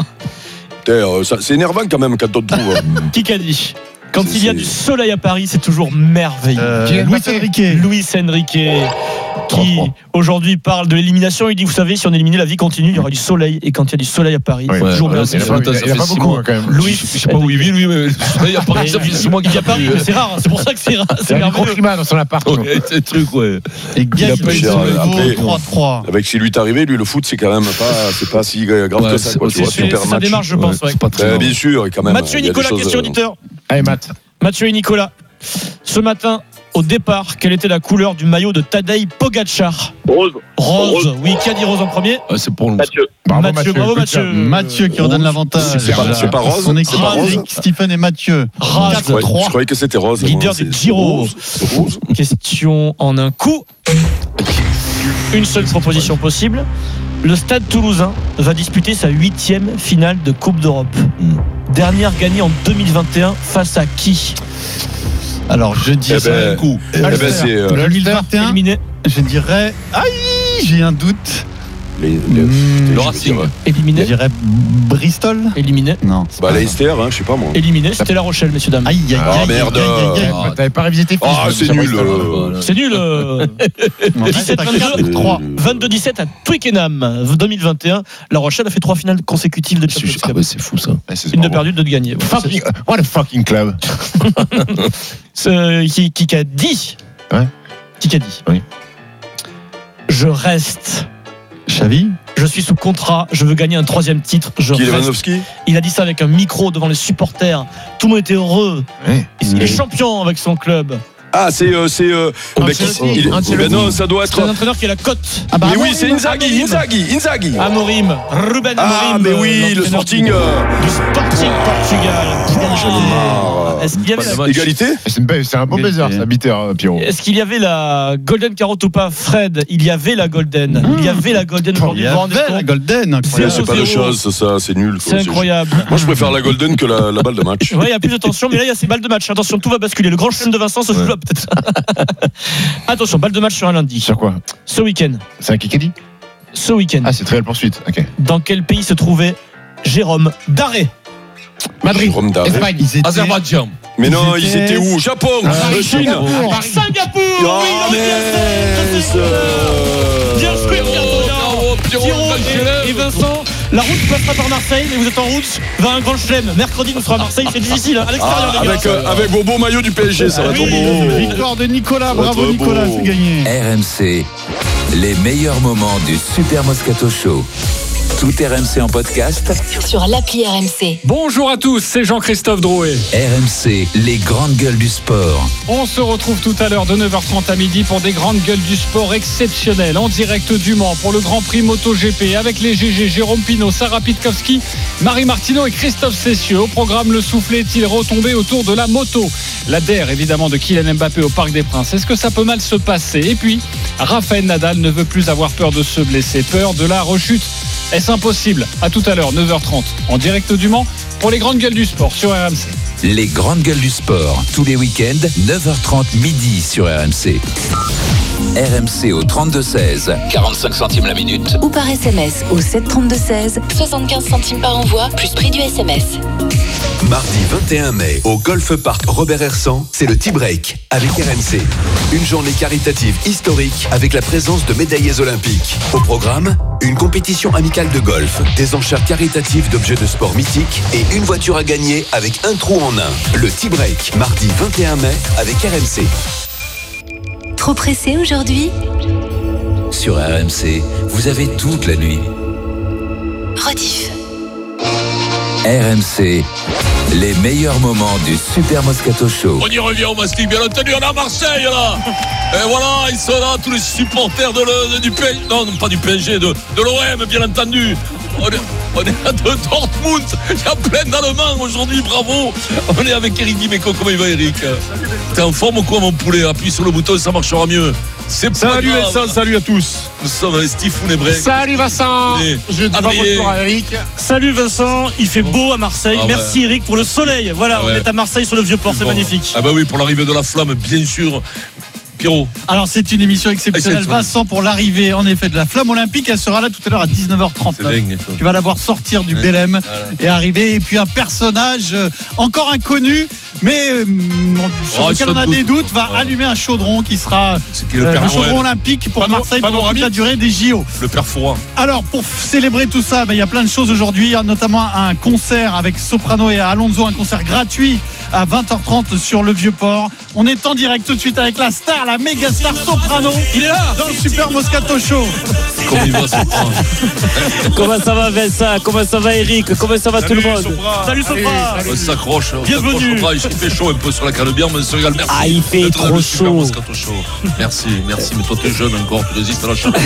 C'est énervant quand même quand on te trouve. Qui a dit? Quand il y a du soleil à Paris, c'est toujours merveilleux. Euh, Luis Enrique. Luis Enrique. qui aujourd'hui parle de l'élimination. Il dit, vous savez, si on élimine, la vie continue, il y aura du soleil. Et quand il y a du soleil à Paris, c'est toujours bien. Il n'y a pas beaucoup quand même. Louis, je sais pas où il vit, lui, mais le soleil à Paris, ça fait six mois qu'il y a Paris. C'est rare, c'est pour ça que c'est rare. C'est un microclimat dans son appart. C'est le truc, ouais. Et bien, trois trois. Avec si lui est arrivé, lui, le foot, c'est quand même pas, c'est pas si grave que ça. C'est sa démarche, je pense. Bien sûr, quand même. Mathieu et Nicolas, question auditeur. Allez, Matt. Mathieu et Nicolas. Ce matin, au départ, quelle était la couleur du maillot de Tadej Pogacar? Rose. Rose. Rose. Oui, qui a dit Rose en premier? ah, C'est pour nous. Mathieu. Bravo, Mathieu, bravo Mathieu. Mathieu qui redonne l'avantage. C'est pas, c'est pas Rose. Son équipe, c'est pas Rose. Eric, Stephen et Mathieu. Rose. Je croyais, je croyais que c'était Rose. Leader des Giro. Question en un coup. Une seule proposition possible. Le Stade Toulousain va disputer sa huitième finale de Coupe d'Europe. Dernière gagnée en deux mille vingt et un face à qui? Alors je dis eh ben, un coup. Eh ben, c'est euh, deux mille vingt et un. Éliminé. Je dirais. Aïe, j'ai un doute. Les, les, mmh, le Racing éliminé. Je dirais Bristol. Éliminé. Non. Bah Leicester, hein, je sais pas moi. Éliminé, c'était La Rochelle, messieurs dames. Aïe aïe aïe. Ah merde. T'avais pas révisé tes fiches. Ah c'est nul. C'est nul. dix-sept vingt-deux, trois. vingt-deux dix-sept à Twickenham. deux mille vingt et un. La Rochelle a fait trois finales consécutives de Champions Cup. C'est fou ça. Une de perdue, deux de gagnée. What a fucking club. Qui qui a dit? Qui a dit? Oui. Je reste. Xavi, je suis sous contrat, je veux gagner un troisième titre. Je Qui est reste. Lewandowski. Il a dit ça avec un micro devant les supporters. Tout le monde était heureux. Oui. Il est champion avec son club. Ah, c'est. Euh, c'est euh, bah, qui, il, il, ben non, ça doit être. C'est un entraîneur qui est la cote. Ah bah, mais oui, c'est Inzaghi, Inzaghi, Inzaghi. Amorim, Ruben Amorim. Ah, mais oui, le Sporting. Du, euh... du Sporting Portugal. Est-ce qu'il y avait la... Égalité? C'est, une... c'est un beau baiser, ça, Bitter, Pierrot. Est-ce qu'il y avait la Golden Carotte ou pas, Fred? Il y avait la Golden. Mmh. Il y avait la Golden aujourd'hui. Il y avait la Golden. C'est, c'est pas de chance, ça, c'est nul. Quoi. C'est incroyable. Moi, je préfère la Golden que la, la balle de match. Ouais, il y a plus de tension, mais là, il y a ces balles de match. Attention, tout va basculer. Le grand chelem de Vincent se joue là, peut-être. Attention, balle de match sur un lundi. Sur quoi? Ce week-end. C'est un Kikadi? Ce week-end. Ah, c'est Trial Poursuite. Ok. Dans quel pays se trouvait Jérôme Daré? Madrid. Jérôme Daré. Espagne. Étaient... Azerbaïdjan. Mais non, ils étaient où? Japon. Ah, Chine. Singapour. Singapour. Oh, oui, bien joué, Pierrot et Vincent. La route passera par Marseille, mais vous êtes en route vers un grand chelem. Mercredi, nous sera à Marseille, c'est difficile, hein, à l'extérieur. Ah, avec, euh, avec vos beaux maillots du P S G, ça va oui, trop beau. Victoire de Nicolas, bravo Nicolas, c'est gagné. R M C, les meilleurs moments du Super Moscato Show. Tout R M C en podcast sur l'appli R M C. Bonjour à tous, c'est Jean-Christophe Drouet. R M C, les grandes gueules du sport. On se retrouve tout à l'heure de neuf heures trente à midi pour des grandes gueules du sport exceptionnelles en direct du Mans pour le Grand Prix MotoGP avec les G G, Jérôme Pinault, Sarah Pitkowski, Marie Martineau et Christophe Cessieux. Au programme, le soufflet est-il retombé autour de la moto? La D E R évidemment de Kylian Mbappé au Parc des Princes. Est-ce que ça peut mal se passer? Et puis, Rafael Nadal ne veut plus avoir peur de se blesser, peur de la rechute. Est-ce impossible? À tout à l'heure, neuf heures trente, en direct du Mans, pour les grandes gueules du sport sur R M C. Les grandes gueules du sport, tous les week-ends, neuf heures trente midi sur R M C. R M C au trente-deux seize, quarante-cinq centimes la minute. Ou par S M S au sept trente-deux seize, soixante-quinze centimes par envoi, plus prix du S M S. Mardi vingt et un mai, au Golf Park Robert Hersant, c'est le Tea Break avec R M C. Une journée caritative historique avec la présence de médaillés olympiques. Au programme, une compétition amicale de golf, des enchères caritatives d'objets de sport mythiques et une voiture à gagner avec un trou en un. Le Tea Break, mardi vingt et un mai avec R M C. Trop pressé aujourd'hui? Sur R M C, vous avez toute la nuit. Rediff. R M C, les meilleurs moments du Super Moscato Show. On y revient au Mastic, bien entendu, on est à Marseille là. Et voilà, ils sont là, tous les supporters de le, de, du P S G, non, non pas du P S G, de, de l'O M bien entendu. On est, on est à de Dortmund, il y a plein d'Allemands aujourd'hui, bravo. On est avec Eric Dimeco, comment il va Eric? T'es en forme ou quoi mon poulet? Appuie sur le bouton, ça marchera mieux. C'est salut Vincent, salut à tous. Nous sommes avec Steve Founebrec. Salut Vincent. Je dis bonjour à Eric. Salut Vincent, il fait beau à Marseille. Ah ouais. Merci Eric pour le soleil. Voilà, ah ouais. On est à Marseille sur le Vieux-Port, c'est bon. Magnifique. Ah bah oui, pour l'arrivée de la flamme, bien sûr. Pierrot. Alors c'est une émission exceptionnelle, Vincent, pour l'arrivée en effet de la flamme olympique. Elle sera là tout à l'heure à dix-neuf heures trente. Tu vas la voir sortir du Bélem voilà. et arriver. Et puis un personnage encore inconnu, mais euh, sur oh, lequel on a doute. des doutes, va ouais. allumer un chaudron qui sera le, euh, le chaudron olympique pour Pano, Marseille pendant toute la durée des J O. Le père Fourin. Alors pour célébrer tout ça, ben, il y a plein de choses aujourd'hui, notamment un concert avec Soprano et Alonso, un concert gratuit à vingt heures trente sur le Vieux-Port. On est en direct tout de suite avec la star, la méga star Soprano. Il est là dans le Super Moscato Show. Comment il va, Soprano? Comment ça va, Vincent? Comment ça va, Eric? Comment ça va, Salut, tout le monde? Sopra. Salut Sopra. On s'accroche. Bienvenue. Il fait chaud un peu sur la Canebière, mais on se régale. Merci. Ah, il fait trop chaud. Merci, merci. Mais toi, t'es jeune encore, tu résistes à la chaleur.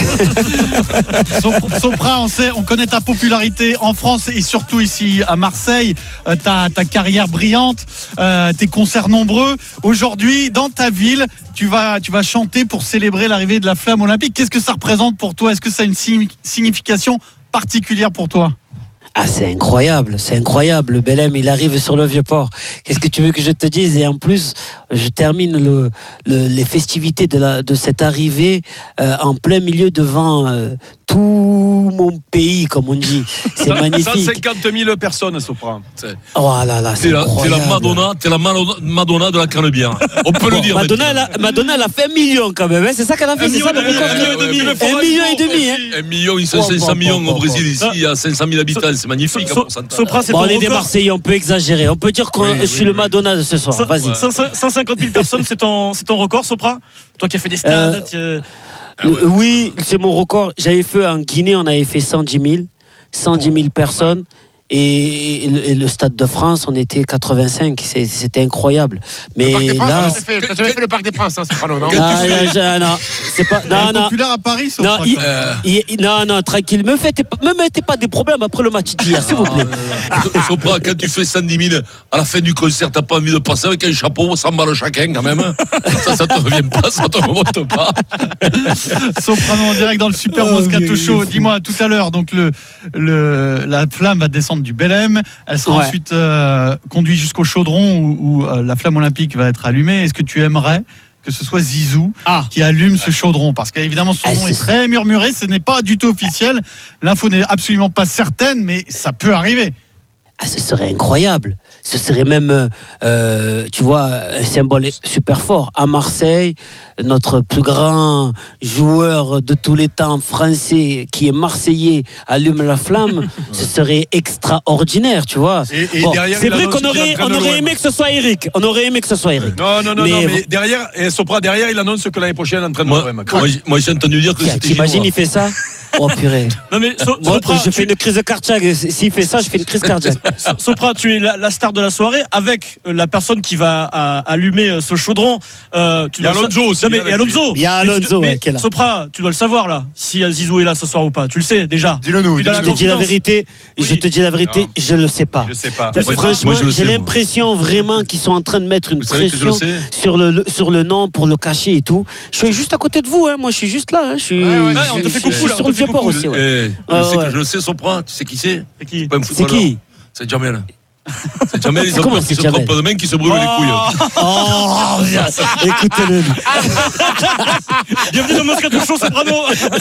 Sopra, on sait, on connaît ta popularité en France et surtout ici à Marseille. Euh, ta, ta carrière brillante, euh, tes concerts nombreux. Aujourd'hui, dans ta ville, tu vas, tu vas chanter pour célébrer l'arrivée de la flamme olympique. Qu'est-ce que ça représente pour toi? Est-ce que ça a une signification particulière pour toi? Ah, c'est incroyable, c'est incroyable. Le Bélem, il arrive sur le Vieux-Port. Qu'est-ce que tu veux que je te dise? Et en plus, je termine le, le, les festivités de, la, de cette arrivée euh, en plein milieu devant euh, tout mon pays, comme on dit. C'est magnifique. cent cinquante mille personnes, Sopra. Oh là là, c'est t'es incroyable. La, t'es la Madonna, t'es la Madonna de la Canebière. On peut bon, le dire. Madonna, elle a, Madonna, elle a fait un million quand même. Hein. C'est ça qu'elle a fait. C'est ça le record. Un million et demi. Un million, il y a cinq cent millions au Brésil ici. Il y a cinq cent mille habitants. C'est magnifique. So, Sopra, c'est bon, on est des Marseillais, on peut exagérer. On peut dire que oui, je suis oui, le Madonna de ce soir. Ça, vas-y. cent cinquante mille personnes, c'est ton, c'est ton record, Sopra? Toi qui as fait des stades. Euh, tu... ah ouais. Oui, c'est mon record. J'avais fait en Guinée, on avait fait cent dix mille personnes. Et le, et le Stade de France, on était quatre-vingt-cinq, c'est, c'était incroyable. Mais le Parc là, des Princes, tu avais fait le Parc des Princes, hein, c'est pas non, non. Ah, là, non, c'est pas, non, non. Populaire à Paris, ça. Non, il, euh... il, non, non, tranquille. Me faites, me mettez pas des problèmes après le match d'hier, s'il vous plaît. Sopra, quand tu fais cent dix mille à la fin du concert, t'as pas envie de passer avec un chapeau, cent balles chacun, quand même. Ça, ça te revient pas, ça te remonte pas. Soprano en direct dans le Super oh, Moscato Show. Dis-moi, tout à l'heure, donc le, le, la flamme va descendre du Bélem. Elle sera ouais. ensuite euh, conduite jusqu'au chaudron où, où euh, la flamme olympique va être allumée. Est-ce que tu aimerais que ce soit Zizou ah. qui allume ce chaudron? Parce qu'évidemment, son nom ah, est très murmuré. Ce n'est pas du tout officiel. L'info n'est absolument pas certaine, mais ça peut arriver. Ah, ce serait incroyable. Ce serait même, euh, tu vois, un symbole super fort. À Marseille, notre plus grand joueur de tous les temps français, qui est marseillais, allume la flamme. Ce serait extraordinaire, tu vois. Et, et bon, c'est vrai qu'on aurait, on aurait aimé que ce soit Eric. On aurait aimé que ce soit Eric. Non, non, non, mais, non, mais derrière, et Sopra, derrière, il annonce que l'année prochaine, entraînement moi, moi, moi, j'ai entendu dire que c'était. T'imagines, il fait ça? Oh purée. Non mais so, moi, Sopra, je fais tu... une crise cardiaque. S'il fait ça, je fais une crise cardiaque. Sopra, tu es la, la star de la soirée avec la personne qui va à, allumer ce chaudron. Euh, tu il y a Alonso aussi. Non, mais, et Alonso. Il y a Alonso mais, qui est là. Sopra, tu dois le savoir là. Si Zizou est là ce soir ou pas. Tu le sais déjà. Dis-le nous. Je te dis la vérité. Oui. Je te dis la vérité. Non. Je le sais pas. Je sais pas. Moi, franchement, moi, j'ai l'impression moi. vraiment qu'ils sont en train de mettre une vous pression sur le sur le nom pour le cacher et tout. Je suis juste à côté de vous. Hein. Moi, je suis juste là. Hein. Je suis. Ouais, ouais, on te fait coucou sur le Vieux-Port aussi. Je sais que je le sais, Sopra. Tu sais qui c'est? C'est qui? C'est qui? C'est Jamel. C'est Jamel, ils ont se trompe de main qui se brûle oh les couilles. Oh, écoutez-le. Bienvenue dans Moscato Show, Soprano.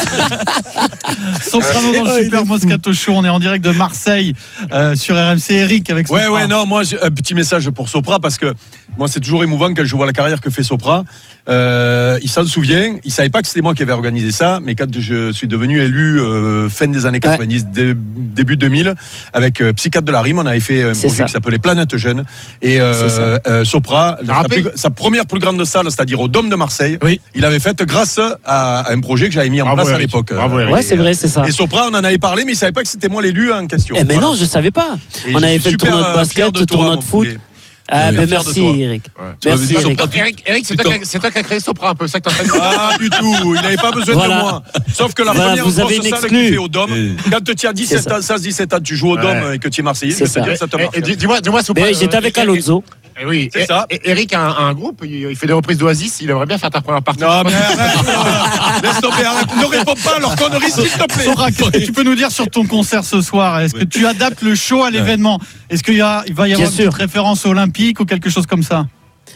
Soprano dans le Super Moscato Show. On est en direct de Marseille euh, sur R M C. Eric avec Sopra. Ouais, ouais, non, moi, j'ai un petit message pour Sopra parce que moi, c'est toujours émouvant quand je vois la carrière que fait Sopra. Euh, il s'en souvient, il savait pas que c'était moi qui avais organisé ça, mais quand je suis devenu élu euh, fin des années quatre-vingt-dix, ouais. début deux mille, avec euh, Psychiatre de la Rime, on avait fait un c'est projet ça. qui s'appelait Planète Jeune. Et euh, euh, Sopra, sa, plus, sa première plus grande salle, c'est-à-dire au Dôme de Marseille, oui. il avait fait grâce à, à un projet que j'avais mis en Bravo place Eric. à l'époque. Bravo Eric. Ouais, c'est vrai, c'est ça. Et Sopra, on en avait parlé, mais il savait pas que c'était moi l'élu en question. Eh mais voilà. non, je savais pas. Et on avait fait le tournoi de basket, le tournoi de foot. Ah, ben merci Eric. Ouais. Merci Eric. Eric, Eric c'est, toi qui, c'est toi qui as créé Sopra un peu, ça que t'as fait. Ah, du tout, il n'avait pas besoin voilà. de moi. Sauf que la voilà, première grosse salle que tu fais au Dôme, et... quand tu as dix-sept ans, seize dix-sept ans, tu joues au Dôme ouais. et que tu es Marseillais, je peux te dire que ça te marque. Dis-moi, dis-moi Sopra. Mais j'étais avec Alonso. Et oui, c'est et, ça. Et Eric a un, un groupe, il fait des reprises d'Oasis, il aimerait bien faire ta première partie. Non, mais arrête, laisse tomber, arrête, ne réponds pas à leur connerie, s'il te plaît. Sopra, qu'est-ce que tu peux nous dire sur ton concert ce soir? Est-ce que tu adaptes le show à l'événement? Est-ce qu'il y a, il va y avoir une référence olympique ou quelque chose comme ça?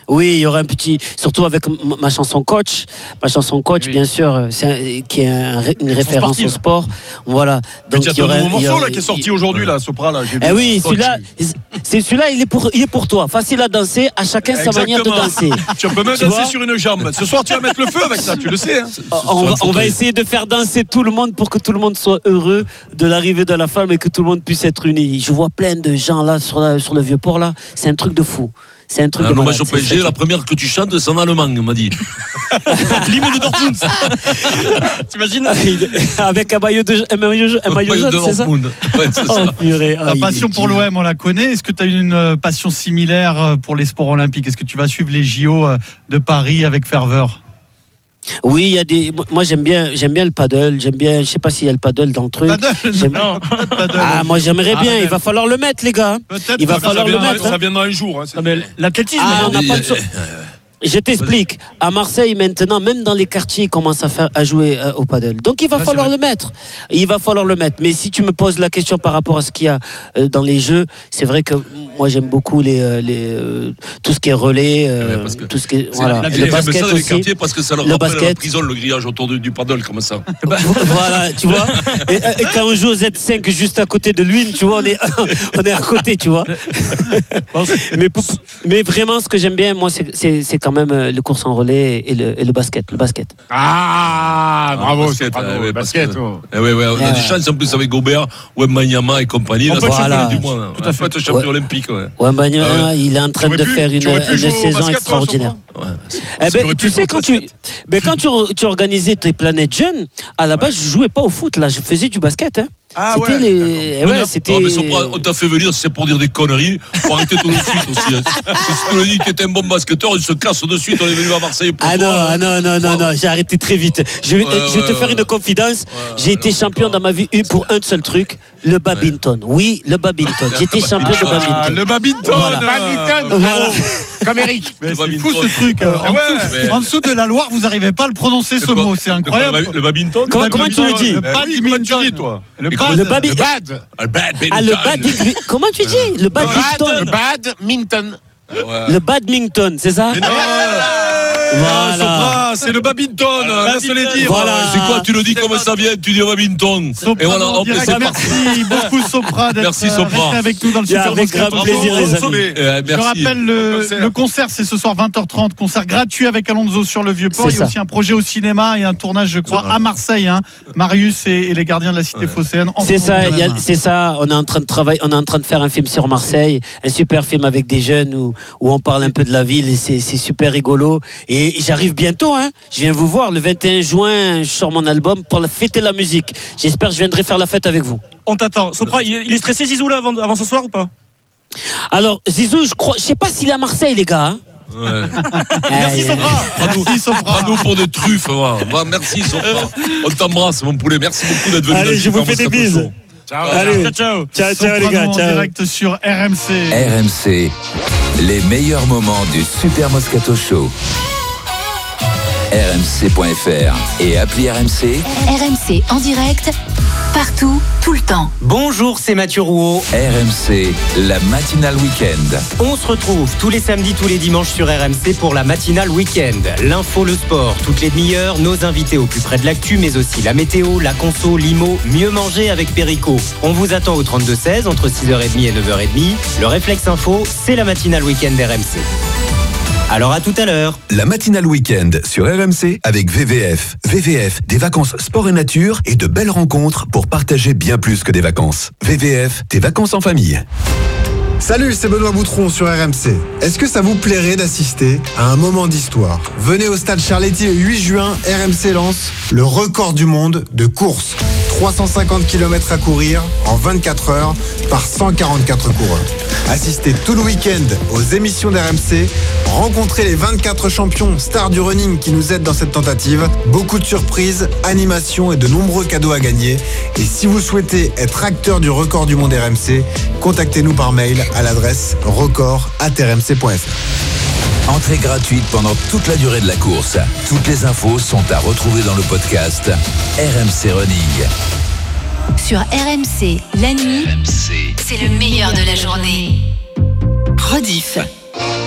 Oui, il y aura un petit, surtout avec ma chanson coach, ma chanson coach, oui. bien sûr, c'est un, qui est un, une référence au sport. Voilà. Donc il y a un nouveau morceau là qui est sorti aujourd'hui là, Sopra là. Eh oui, celui-là, c'est celui-là, il est pour, il est pour toi. Facile à danser, à chacun Exactement. sa manière de danser. Tu peux même tu danser vois? sur une jambe. Ce soir, tu vas mettre le feu avec ça, tu le sais. Hein. On, va, on va essayer de faire danser tout le monde pour que tout le monde soit heureux de l'arrivée de la femme et que tout le monde puisse être uni. Je vois plein de gens là sur, la, sur le vieux port là, c'est un truc de fou. C'est un truc ah, de malade. Moi, au P S G, la première que tu chantes, c'est en allemand, on m'a dit. L'hymne de Dortmund. T'imagines? Avec un maillot, de, un maillot, un maillot jaune, c'est ça, ouais, c'est oh, ça. Purée. La passion pour l'O M, on la connaît. Est-ce que tu as une passion similaire pour les sports olympiques? Est-ce que tu vas suivre les J O de Paris avec ferveur? Oui, il y a des. Moi, j'aime bien, j'aime bien le paddle. J'aime bien. Je sais pas s'il y a le paddle dans le truc. Paddle, non, paddle. Ah, moi, j'aimerais bien. Ah, il va falloir le mettre, les gars. Peut-être. Il va falloir le mettre. Ça viendra un jour. Hein, l'athlétisme. Ah, on n'a pas de. Je t'explique. À Marseille, maintenant, même dans les quartiers, ils commencent à, faire, à jouer euh, au paddle. Donc, il va ah, falloir le mettre. Il va falloir le mettre. Mais si tu me poses la question par rapport à ce qu'il y a euh, dans les jeux, c'est vrai que moi, j'aime beaucoup les, euh, les, euh, tout ce qui est relais, euh, ouais, tout ce qui est, voilà. La, le basket ça, aussi. Les parce que ça leur le rappelle basket. La prison, le grillage autour du, du paddle, comme ça. Voilà, tu vois. Et, et quand on joue au Z cinq juste à côté de l'une, tu vois, on est, on est à côté, tu vois. mais, mais vraiment, ce que j'aime bien, moi, c'est, c'est, c'est quand même les courses en relais et le, et le basket. Le basket. Ah, bravo, ah, basket, bravo, euh, basket. basket oh. eh ouais, ouais, on a yeah. des chances en plus avec Gobert, Wembanyama et compagnie. Là, voilà. du moins, tout à fait, être champion ouais. olympique. Ouais. Wembanyama, ah ouais. il est en train de pu, faire une, une saison basket, extraordinaire. Ouais. Eh ben, tu sais, quand tu, ben, quand tu, tu organisais tes planètes jeunes, à la base, ouais. je jouais pas au foot, là, je faisais du basket. Hein. Ah c'était ouais, les... ouais, c'était... Non, mais Sopra, on t'a fait venir, c'est pour dire des conneries. Pour arrêter tout de suite aussi. Hein. Si tu le dis que t'étais un bon basketteur, il se casse de suite. On est venu à Marseille pour Ah toi, non, hein. ah non, non, non, non, j'ai arrêté très vite. Je vais, ouais, je vais ouais, te faire ouais. une confidence. Ouais, j'ai été champion dans ma vie pour un seul truc, le badminton. Oui, le badminton. J'étais champion de badminton. Ah, le badminton. Voilà. badminton. Voilà. Comme Eric. Mais c'est fou ce truc. Euh, en, ouais, dessous, mais... en dessous de la Loire, vous n'arrivez pas à le prononcer ce mot. C'est incroyable. Le badminton. Comment, comment tu le dis? Le badminton, toi. Le bad. Le badminton. Ah, le badminton. Comment tu dis? Le badminton. Le badminton. Le badminton, c'est ça? Voilà. Sopra, c'est le badminton, laisse les dire. Voilà. C'est quoi, tu le dis comme ça vient, tu dis badminton. Sopra, et voilà, hop, c'est merci beaucoup Sopra d'être merci, Sopra. avec nous dans le Super Avec grand plaisir les amis. Euh, Je rappelle le, concert. le concert, c'est ce soir vingt heures trente, concert gratuit avec Alonso sur le Vieux-Port. Il y a aussi un projet au cinéma et un tournage, je crois, à Marseille. Hein. Marius et, et les gardiens de la cité ouais. phocéenne. C'est ça, a, c'est ça. On est en train de travailler, on est en train de faire un film sur Marseille, un super film avec des jeunes où, où on parle un peu de la ville et c'est, c'est super rigolo. Et j'arrive bientôt, hein. Je viens vous voir le vingt et un juin, je sors mon album pour fêter la musique. J'espère que je viendrai faire la fête avec vous. On t'attend. Sopra, il est stressé Zizou là avant, avant ce soir ou pas? Alors Zizou, je crois, je sais pas s'il est à Marseille les gars. Hein. Ouais. Merci Sopra. Merci Sopra. Nous pour des truffes. Va, merci Sopra. On t'embrasse mon poulet. Merci beaucoup d'être venu. Allez, je vous fais des bises. Ciao. Allez, ciao, ciao. Ciao, ciao les gars. Ciao. En direct sur R M C. R M C, les meilleurs moments du Super Moscato Show. R M C point F R et appli R M C. R M C en direct, partout, tout le temps. Bonjour, c'est Mathieu Rouault. R M C, la matinale week-end. On se retrouve tous les samedis, tous les dimanches sur R M C pour la matinale week-end. L'info, le sport, toutes les demi-heures, nos invités au plus près de l'actu, mais aussi la météo, la conso, l'I M O, mieux manger avec Perico. On vous attend au trente-deux seize entre six heures trente et neuf heures trente. Le réflexe info, c'est la matinale week-end d'R M C. Alors à tout à l'heure. La matinale week-end sur R M C avec V V F. V V F, des vacances sport et nature et de belles rencontres pour partager bien plus que des vacances. V V F, tes vacances en famille. Salut, c'est Benoît Boutron sur R M C. Est-ce que ça vous plairait d'assister à un moment d'histoire? Venez au stade Charletti le huit juin, R M C lance le record du monde de course. trois cent cinquante kilomètres à courir en vingt-quatre heures par cent quarante-quatre coureurs. Assistez tout le week-end aux émissions d'R M C, rencontrez les vingt-quatre champions stars du running qui nous aident dans cette tentative, beaucoup de surprises, animations et de nombreux cadeaux à gagner. Et si vous souhaitez être acteur du record du monde R M C, contactez-nous par mail à l'adresse record arobase r m c point f r. Entrée gratuite pendant toute la durée de la course. Toutes les infos sont à retrouver dans le podcast R M C Running. Sur R M C, la nuit, c'est le meilleur de la journée. Rediff.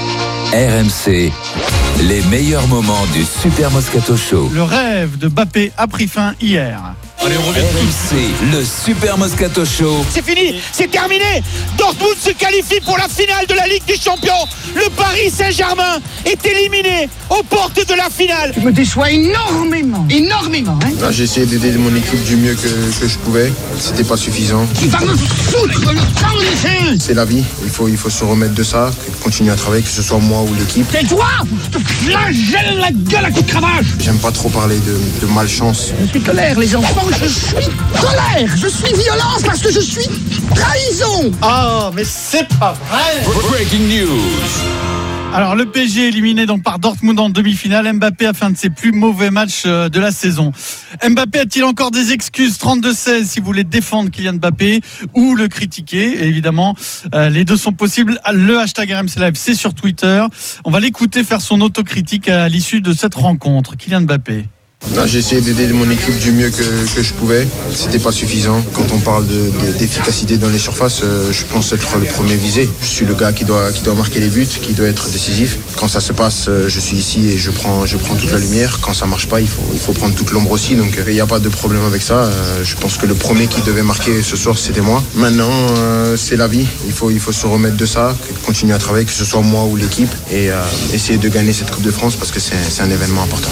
R M C, les meilleurs moments du Super Moscato Show. Le rêve de Mbappé a pris fin hier. Allez, on revient. R M C, le Super Moscato Show. C'est fini, c'est terminé. Dortmund se qualifie pour la finale de la Ligue des Champions. Le Paris Saint-Germain est éliminé aux portes de la finale. Tu me déçois énormément, énormément. Hein. Là, j'ai essayé d'aider mon équipe du mieux que, que je pouvais. C'était pas suffisant. Tu vas me foutre le temps lycée. C'est la vie. Il faut, il faut se remettre de ça, continuer à travailler, que ce soit moi ou l'équipe. Tais-toi, je te flagelle la gueule à coups de cravache. J'aime pas trop parler de, de malchance. Je suis colère, les enfants. Je suis colère, je suis violence parce que je suis trahison. Ah, mais c'est pas vrai. Breaking news. Alors le P S G éliminé donc par Dortmund en demi-finale. Mbappé a fait un de ses plus mauvais matchs de la saison. Mbappé a-t-il encore des excuses? Trente-deux seize si vous voulez défendre Kylian Mbappé ou le critiquer. Et évidemment, euh, les deux sont possibles. Le hashtag R M C Live, c'est sur Twitter. On va l'écouter faire son autocritique à l'issue de cette rencontre. Kylian Mbappé. Là, j'ai essayé d'aider mon équipe du mieux que, que je pouvais. C'était pas suffisant. Quand on parle de, de, d'efficacité dans les surfaces, euh, je pense être le premier visé. Je suis le gars qui doit, qui doit marquer les buts, qui doit être décisif. Quand ça se passe, euh, je suis ici et je prends, je prends toute la lumière. Quand ça marche pas, il faut, il faut prendre toute l'ombre aussi. Donc il n'y a pas de problème avec ça. Euh, je pense que le premier qui devait marquer ce soir, c'était moi. Maintenant, euh, c'est la vie. Il faut, il faut se remettre de ça, continuer à travailler, que ce soit moi ou l'équipe, et euh, essayer de gagner cette Coupe de France parce que c'est, c'est un événement important.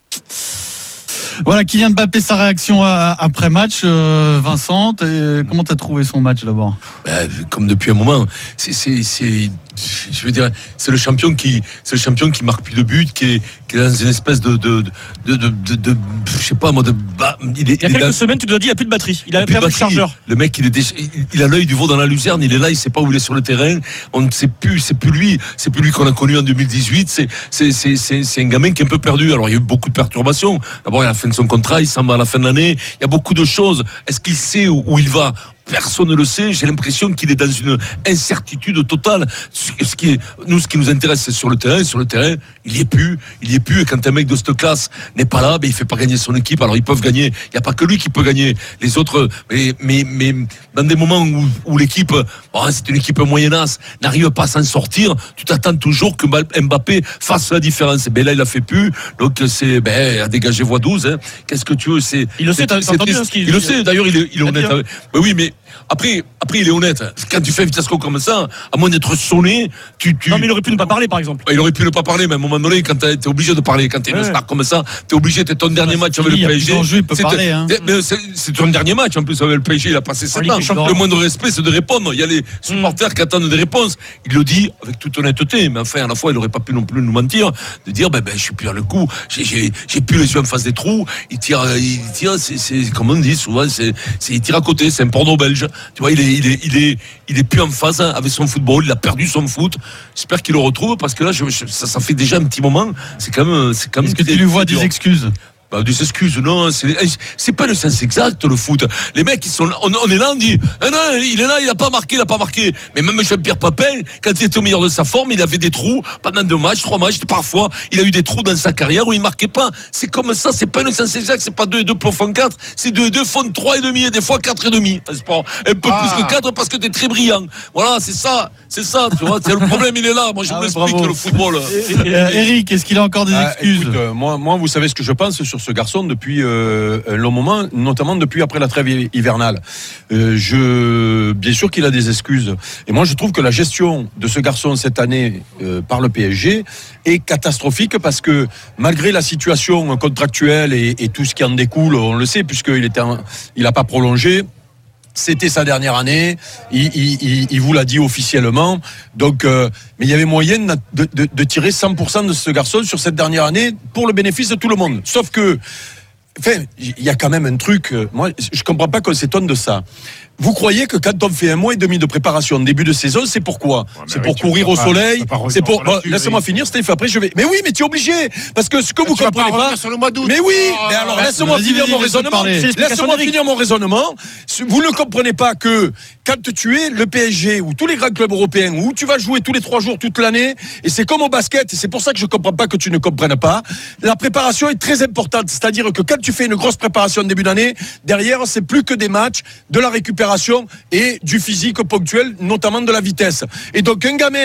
Voilà, Kylian Mbappé, sa réaction après match. euh, Vincent, comment t'as trouvé son match d'abord? Ben, comme depuis un moment, c'est, c'est, c'est, je veux dire, c'est le champion qui, c'est le champion qui marque plus de buts, qui est, qui est dans une espèce de, de, de, de, de, de je sais pas moi, de, bah, il, est, il y a quelques dans, semaines, tu te dis, il n'y a plus de batterie. Il a plus de chargeur. Le mec, il est déjà, il, il a l'œil du veau dans la luzerne. Il est là, il sait pas où il est sur le terrain. On ne sait plus, c'est plus lui, c'est plus lui qu'on a connu en deux mille dix-huit. C'est, c'est, c'est, c'est, c'est un gamin qui est un peu perdu. Alors il y a eu beaucoup de perturbations. D'abord, il a fait son contrat, il s'en va à la fin de l'année. Il y a beaucoup de choses. Est-ce qu'il sait où, où il va? Personne ne le sait. J'ai l'impression qu'il est dans une incertitude totale. Ce qui est, nous, ce qui nous intéresse, c'est sur le terrain. Sur le terrain, il y est plus. Il y est plus. Et quand un mec de cette classe n'est pas là, ben, il fait pas gagner son équipe. Alors, ils peuvent gagner. Il n'y a pas que lui qui peut gagner. Les autres, mais, mais, mais dans des moments où, où l'équipe, oh, c'est une équipe moyennasse, n'arrive pas à s'en sortir, tu t'attends toujours que Mbappé fasse la différence. Ben là, il l'a fait plus. Donc, c'est, ben, à dégager voix douze, hein. Qu'est-ce que tu veux? C'est, il le sait, t'as entendu ce qu'il Il le sait. D'ailleurs, il est, il est honnête. Ben oui, mais, Après, après, il est honnête. Quand tu fais un fiasco comme ça, à moins d'être sonné, tu, tu... Non, mais il aurait pu ne pas parler, par exemple. Il aurait pu ne pas parler, mais à un moment donné, quand t'es obligé de parler, quand t'es ouais. une star comme ça, t'es obligé, t'es ton dernier match avec le P S G. Enjeu, il peut c'est, parler, hein. c'est, c'est ton dernier match, en plus, avec le P S G, il a passé sept ans. Le moindre respect, c'est de répondre. Il y a les supporters mmh. qui attendent des réponses. Il le dit avec toute honnêteté, mais enfin, à la fois, il n'aurait pas pu non plus nous mentir, de dire, ben, ben, je suis plus à le coup, j'ai, j'ai, j'ai plus les yeux en face des trous, il tire, il tire, c'est, c'est, comme on dit souvent, c'est, c'est, il tire à côté, c'est un porno belge. Tu vois, il est, il est, il est, il est plus en phase avec son football. Il a perdu son foot. J'espère qu'il le retrouve parce que là, je, je, ça, ça fait déjà un petit moment. C'est quand même, c'est quand même. Est-ce que tu lui vois des excuses? Bah, des excuses, non, c'est, c'est pas le sens exact, le foot. Les mecs, ils sont là, on, on est là, on dit, ah non, il est là, il a pas marqué, il a pas marqué. Mais même Jean-Pierre Papin, quand il était au meilleur de sa forme, il avait des trous pendant deux matchs, trois matchs, parfois, il a eu des trous dans sa carrière où il marquait pas. C'est comme ça, c'est pas le sens exact, c'est pas deux et deux font quatre, c'est deux et deux font trois et demi, et des fois quatre et demi. C'est pas un peu ah. plus que quatre parce que t'es très brillant. Voilà, c'est ça, c'est ça, tu vois, c'est le problème, il est là. Moi, je ah, vous explique que le football. Eric, est-ce qu'il a encore des excuses? Ah, écoute, euh, moi, moi, vous savez ce que je pense sur ce garçon depuis Euh, un long moment, notamment depuis après la trêve hivernale. Euh, je, bien sûr qu'il a des excuses. Et moi, je trouve que la gestion de ce garçon cette année euh, par le P S G est catastrophique parce que malgré la situation contractuelle et, et tout ce qui en découle, on le sait, puisqu'il était, en, il n'a pas prolongé. C'était sa dernière année, il, il, il vous l'a dit officiellement. Donc, euh, mais il y avait moyen de, de, de tirer cent pour cent de ce garçon sur cette dernière année pour le bénéfice de tout le monde. Sauf que, enfin, il y a quand même un truc. Moi, je comprends pas qu'on s'étonne de ça. Vous croyez que quand on fait un mois et demi de préparation début de saison, c'est pourquoi ouais, C'est oui, pour courir au pas, soleil. C'est pour. Bon, laisse-moi oui. finir, Steph. Après, je vais. Mais oui, mais tu es obligé parce que ce que mais vous comprenez pas. pas sur le mois d'août. Mais oui. Oh, mais alors, laisse-moi finir mon raisonnement. Laisse-moi finir mon raisonnement. Vous ne comprenez pas que quand tu es le P S G ou tous les grands clubs européens où tu vas jouer tous les trois jours toute l'année, et c'est comme au basket. Et c'est pour ça que je comprends pas que tu ne comprennes pas. La préparation est très importante. C'est-à-dire que quand tu fais une grosse préparation de début d'année, derrière, c'est plus que des matchs, de la récupération et du physique ponctuel, notamment de la vitesse. Et donc un gamin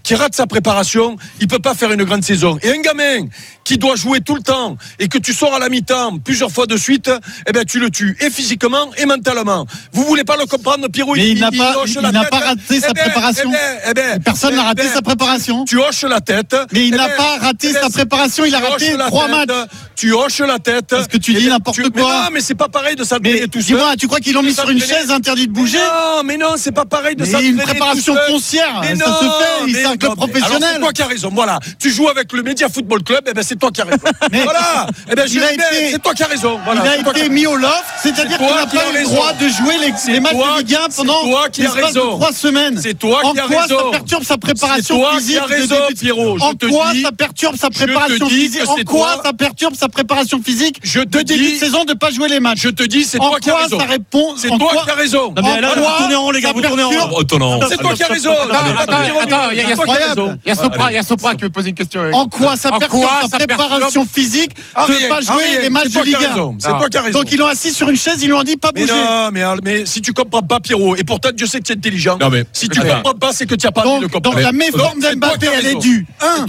qui rate sa préparation, il peut pas faire une grande saison. Et un gamin qui doit jouer tout le temps et que tu sors à la mi-temps plusieurs fois de suite, eh ben tu le tues et physiquement et mentalement. Vous voulez pas le comprendre, Pierrot? Mais il, il n'a pas, il, il n'a pas raté eh sa ben, préparation. Eh ben, eh ben, Personne n'a eh raté ben, sa préparation. Tu hoches la tête. Mais il eh n'a ben, pas raté eh ben, sa préparation. Il a raté trois matchs. Tu hoches la tête. Parce que tu dis n'importe quoi. Mais non, mais c'est pas pareil de s'entraîner tout seul. Dis-moi, tu crois qu'ils l'ont mis sur une chaise interdit de bouger? Non, mais non, c'est pas pareil de s'entraîner. Une préparation foncière, ça se fait. C'est un club professionnel. Alors c'est toi qui as raison. Voilà, tu joues avec le Média Football Club, et ben c'est toi qui as raison. Voilà, et ben je c'est toi qui as raison. Voilà, il a été mis au loft, c'est-à-dire qu'il n'a pas eu le droit de jouer les, les matchs de Ligue un pendant l'espace de trois semaines. C'est toi qui as raison. En quoi ça perturbe sa préparation physique? C'est toi qui as raison, Pierrot. En quoi ça perturbe sa préparation physique? En quoi ça perturbe sa préparation physique? Je te dis, début de saison de pas jouer les matchs. Je te dis, c'est toi qui as raison. En quoi ça répond? C'est toi qui as raison. Non mais là, vous tournez en rond, les gars, vous tournez en rond. C'est toi qui as raison. Attends, il y a Sopra, il y a Sopra, il y a Sopra qui veut poser une question. En quoi ça perturbe sa préparation physique de pas jouer les matchs de Ligue un? C'est toi qui as raison. Donc ils l'ont assis sur une chaise, ils lui ont dit pas bouger. Non, mais mais si tu comprends pas, Pierrot, et pourtant Dieu sait que tu es intelligent. Si tu comprends pas, c'est que tu n'as pas envie de comprendre. Donc la méforme d'Mbappé, elle est due un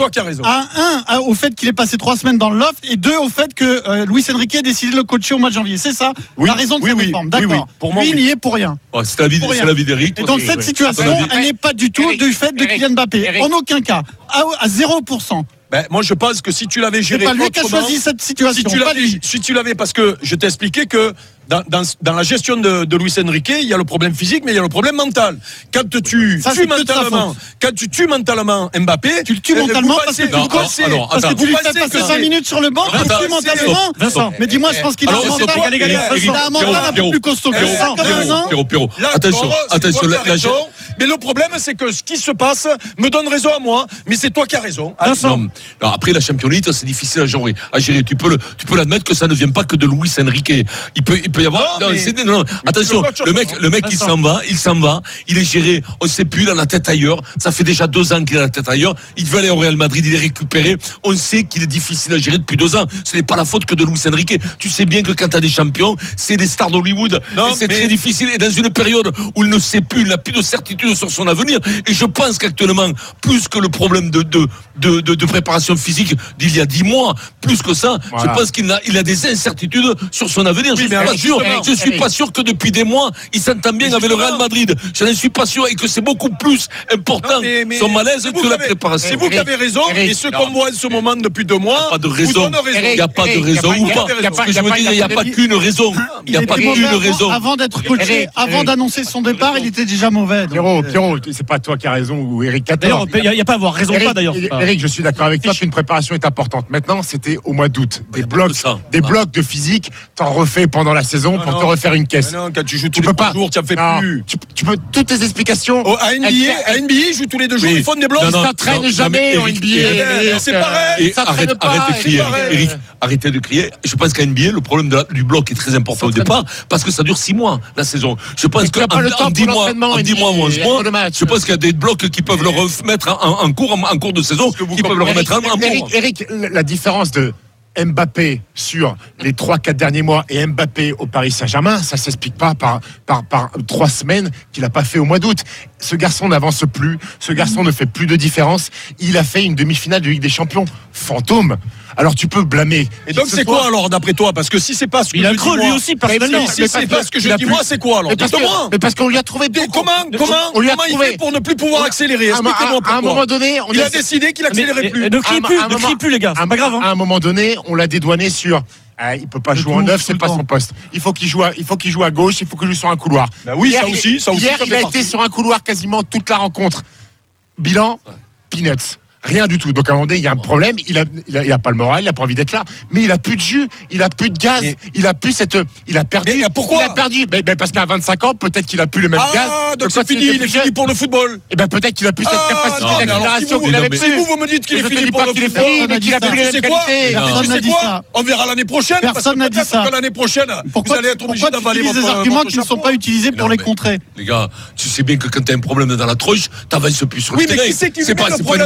à un au fait qu'il est passé trois semaines dans le loft et deux au fait que Luis Enrique a décidé de le coacher au mois de janvier. C'est ça la raison de sa méforme. D'accord. Lui, il n'y est pour rien. C'est la vie d'Eric. Et donc cette situation, elle n'est pas du tout du fait de Kylian Mbappé. En aucun cas. À zéro pour cent. Ben, moi, je pense que si tu l'avais géré. C'est pas lui qui a choisi cette situation. Si tu l'avais, si tu l'avais, parce que je t'ai expliqué que dans, dans, dans la gestion de, de Luis Enrique, il y a le problème physique, mais il y a le problème mental. Quand tu tues mentalement, quand tu tues mentalement Mbappé, tu le tues mentalement parce que tu le casses. Parce que tu lui fais passer cinq minutes sur le banc, tu le tues mentalement. Vincent. Mais dis-moi, je pense qu'il a un mental. Il a un mental un peu plus costaud que ça. Pierrot, Pierrot, attention, attention. Mais le problème, c'est que ce qui se passe me donne raison à moi, mais c'est toi qui as raison. Non, après la Champions League, c'est difficile à gérer. À gérer. Tu peux le, tu peux l'admettre que ça ne vient pas que de Luis Enrique. Il peut, il peut y avoir. Non, non, c'est, non, non. Attention, le mec, le mec, il s'en va, il s'en va, il est géré. On ne sait plus, il a la tête ailleurs. Ça fait déjà deux ans qu'il a la tête ailleurs. Il veut aller au Real Madrid, il est récupéré. On sait qu'il est difficile à gérer depuis deux ans. Ce n'est pas la faute que de Luis Enrique. Tu sais bien que quand tu as des champions, c'est des stars d'Hollywood. Non, et c'est mais... très difficile. Et dans une période où il ne sait plus, il n'a plus de certitude sur son avenir. Et je pense qu'actuellement, plus que le problème de, de, de, de, de préparation physique d'il y a dix mois, plus que ça, voilà. Je pense qu'il a, il a des incertitudes sur son avenir. Oui, je suis pas sûr. Je suis pas sûr que depuis des mois, il s'entend bien avec le Real Madrid. Je ne suis pas sûr et que c'est beaucoup plus important non, mais, mais son malaise que la préparation. C'est vous qui avez raison. Eric, et ce qu'on voit en ce moment depuis deux mois, pas de raison. Il n'y a pas de raison ou pas. Ce que je veux dire, il n'y a pas qu'une raison. Il n'y a pas qu'une raison. Avant d'être coaché, avant d'annoncer son départ, il était déjà mauvais. Pierrot, Pierrot, c'est pas toi qui as raison ou Eric qui a tort. D'ailleurs, il n'y a pas à avoir raison pas d'ailleurs. Eric, je suis d'accord avec toi qu'une préparation est importante. Maintenant, c'était au mois d'août. Des blocs, des blocs de physique, t'en refais pendant la saison non, pour non. te refaire une caisse. Non, quand tu joues tous tu les deux jours, tu en fais non. plus. Tu, tu peux toutes tes explications. Oh, à N B A, à N B A, ils jouent tous les deux jours. Ils font des blocs. Ils s'entraînent jamais en N B A. C'est pareil. Arrête, arrête de crier, Eric. Arrêtez de crier. Je pense qu'à N B A, le problème de la, du bloc est très important au départ parce que ça dure six mois la saison. Je pense qu'en dix mois, en dix mois ou onze mois, je pense qu'il y a des blocs qui peuvent le remettre en cours, en cours de saison, qui peuvent le remettre en cours. Eric, la différence de Mbappé sur les trois quatre derniers mois et Mbappé au Paris Saint-Germain, ça s'explique pas par, par, par trois semaines qu'il n'a pas fait au mois d'août. Ce garçon n'avance plus, ce garçon ne fait plus de différence. Il a fait une demi-finale de Ligue des Champions. Fantôme. Alors tu peux blâmer. Et donc c'est quoi alors d'après toi? Parce que si c'est pas ce que il je a dis creux lui aussi personnellement. Si c'est pas ce que je dis moi, c'est quoi alors? Dites-moi. Mais parce qu'on lui a trouvé bien. Comment comment on lui a comment trouvé il fait pour ne plus pouvoir accélérer? Expliquez-moi pourquoi. À un moment donné, on il a décidé qu'il accélérait plus. Ne criez plus, ne criez plus les gars. C'est pas grave. À un moment donné, on l'a dédouané sur. Ah, il peut pas jouer en neuf, c'est pas son poste. Il faut qu'il joue, à, il faut qu'il joue à gauche, il faut qu'il joue sur un couloir. Bah oui, hier, ça aussi, ça aussi. Hier, il a été sur un couloir quasiment toute la rencontre. Bilan, peanuts. Rien du tout. Donc à un moment donné, il y a un problème. Il a, il a, il a pas le moral, il a pas envie d'être là. Mais il a plus de jus, il a plus de gaz, mais, il a plus cette, il a perdu. Mais pourquoi? Il a perdu. Mais, mais parce qu'à vingt-cinq ans, peut-être qu'il a plus le même ah, gaz. Ah, donc c'est fini, il est fini pour le football. Et ben peut-être qu'il a plus cette ah, capacité d'accélération. Si vous, si vous, vous me dites qu'il est fini pour le football, qu'il a plus les mêmes qualités. Personne n'a dit ça. On verra l'année prochaine. Personne n'a dit ça. L'année prochaine, vous allez être obligé d'avaler des arguments qui ne sont pas utilisés pour les contrer. Les gars, tu sais bien que quand t'as un problème dans la tronche, t'avances plus sur le terrain. Oui, mais qui c'est qui met le problème dans la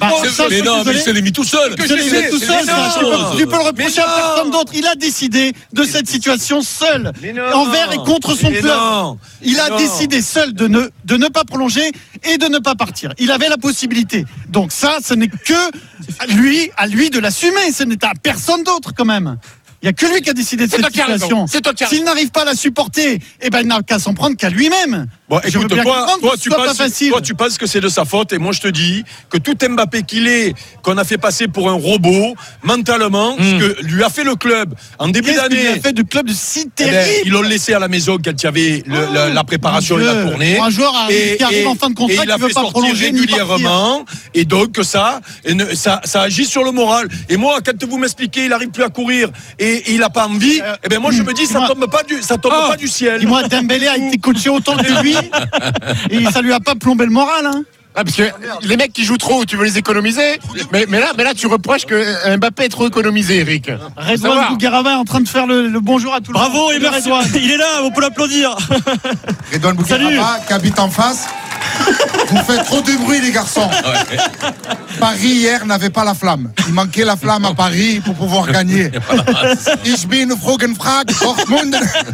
Mais non, mais c'est mis tout seul. Je l'ai tout seul. Tu peux le reprocher à personne d'autre. Il a décidé de cette situation seul, envers et contre son club. Il a décidé seul de ne de ne pas prolonger et de ne pas partir. Il avait la possibilité. Donc ça, ce n'est que lui, à lui de l'assumer. Ce n'est à personne d'autre quand même. Il n'y a que lui qui a décidé de cette situation. S'il n'arrive pas à la supporter, eh ben, il n'a qu'à s'en prendre qu'à lui-même. Bon, écoute, toi, toi, tu penses, toi, tu penses que c'est de sa faute, et moi, je te dis que tout Mbappé qu'il est, qu'on a fait passer pour un robot, mentalement, mm. ce que lui a fait le club en début Qu'est-ce d'année. Il a fait de club de si terrible. Eh ben, ils l'ont laissé à la maison quand il y avait le, oh, la, la préparation et la tournée. Pour un joueur et, qui arrive et, en fin de contrat, et il a qui veut fait pas sortir prolonger régulièrement, et donc ça, et ne, ça, ça agit sur le moral. Et moi, quand vous m'expliquez, il arrive plus à courir et, et il a pas envie, euh, eh ben moi, je me dis, ça tombe pas du, ça tombe oh, pas du ciel. Dis-moi, Dembélé a été coaché autant que lui. Et ça lui a pas plombé le moral, hein. Ah, parce que les mecs qui jouent trop, tu veux les économiser. Mais, mais, là, mais là, tu reproches que Mbappé est trop économisé, Eric. Redouane Bougueraba est en train de faire le, le bonjour à tout le monde. Bravo, et merci. Il est là, on peut l'applaudir. Redouane Bougueraba, qui habite en face. Vous faites trop de bruit, les garçons. Ouais. Paris, hier, n'avait pas la flamme. Il manquait la flamme à Paris pour pouvoir gagner. Ich bin Frogenfrag, Dortmund.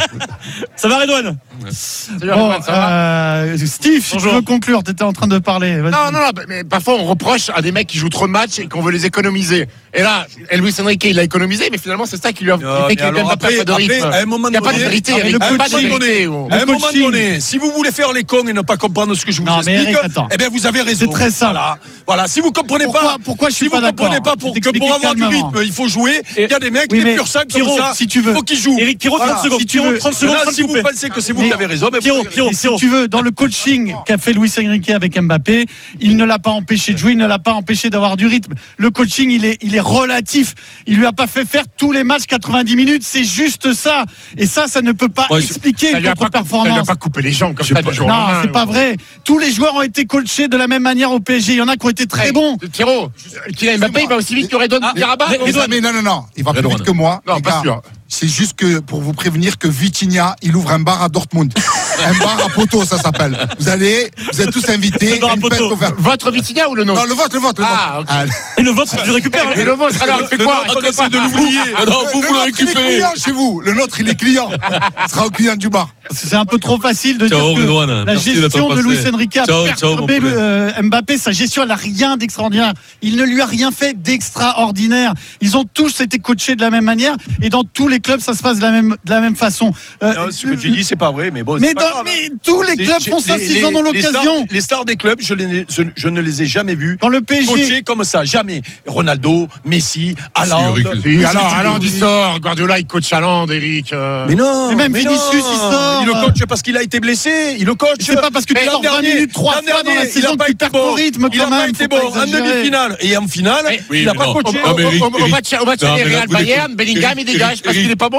Ça va, Redouane? Bon, euh, Steve, si tu veux conclure, tu étais en train de parler. Vas-y. Non, non, non, mais parfois on reproche à des mecs qui jouent trop de matchs et qu'on veut les économiser. Et là, Luis Enrique, il a économisé, mais finalement, c'est ça qui lui a fait qu'il n'a pas de rythme. Il n'y a pas de vérité. Il n'y a pas de vérité. À un moment donné, si vous voulez faire les cons et ne pas comprendre ce que je vous explique, eh bien, vous avez raison. C'est très simple. Voilà, si vous ne comprenez pas, pourquoi je suis pas d'accord. Si vous ne comprenez pas pour, que pour avoir du rythme, il faut jouer, il y a des mecs qui pur sang comme ça, si tu veux. il faut qu'ils jouent. Eric, Pierrot, trente secondes. Si tu veux, trente secondes, si vous pensez que c'est vous qui avez raison, mais Pierrot, si tu veux, dans le coaching qu'a fait Luis Enrique avec Mbappé, il ne l'a pas empêché de jouer, il ne l'a pas empêché d'avoir du rythme. Le coaching, il est, il est relatif. Il lui a pas fait faire tous les matchs quatre-vingt-dix minutes. C'est juste ça. Et ça, ça ne peut pas ouais, expliquer une contre-performance. Il n'a pas coupé les jambes comme ça du jour au lendemain. Non, c'est pas vrai. Tous les joueurs ont été coachés de la même manière au P S G. Il y en a qui ont été très bons. Pierrot, Kylian Mbappé, il va aussi vite que Redouane Bougueraba. Mais non, non, non. Il va plus vite que moi. Non, pas sûr. C'est juste que pour vous prévenir que Vitinha, il ouvre un bar à Dortmund. Un bar à poteau, ça s'appelle. Vous allez, vous êtes tous invités. Votre Vitinha ou le nôtre? Non, le vôtre, le vôtre. Ah, ok. Ah. Et le vôtre, je récupère. Et le vôtre, alors, il fait quoi? On essaie de l'oublier. Non, vous, vous le récupérez. Il est client chez vous. Le nôtre, il est client. Il sera au client du bar. C'est un peu trop facile de ciao, dire que Redouane. la Merci gestion de Luis Enrique a ciao, perturbé ciao, euh, Mbappé. Sa gestion, elle n'a rien d'extraordinaire. Il ne lui a rien fait d'extraordinaire. Ils ont tous été coachés de la même manière et dans tous les clubs, ça se passe de la même, de la même façon. Euh, non, ce que tu dis, c'est pas vrai, mais bon. Mais, pas dans, grave. mais tous les clubs les, font ça les, s'ils en ont l'occasion. Les, les stars des clubs, je, les, je, je ne les ai jamais vus dans le P S G coachés comme ça, jamais. Ronaldo, Messi, Haaland. Si, alors, Haaland, il sort. Guardiola, il coach Haaland, Eric. Euh... Mais non. Et même mais Vinicius, non. il sort. Il le coach parce qu'il a été blessé. Il le coach. C'est pas parce que tu sors vingt minutes trois fois dans la saison que tu perds ton rythme quand même. Il a pas été bon en demi-finale et en finale. Il n'a pas coaché. Au match des Real Bayern, Bellingham, il dégage parce qu'il n'est pas bon.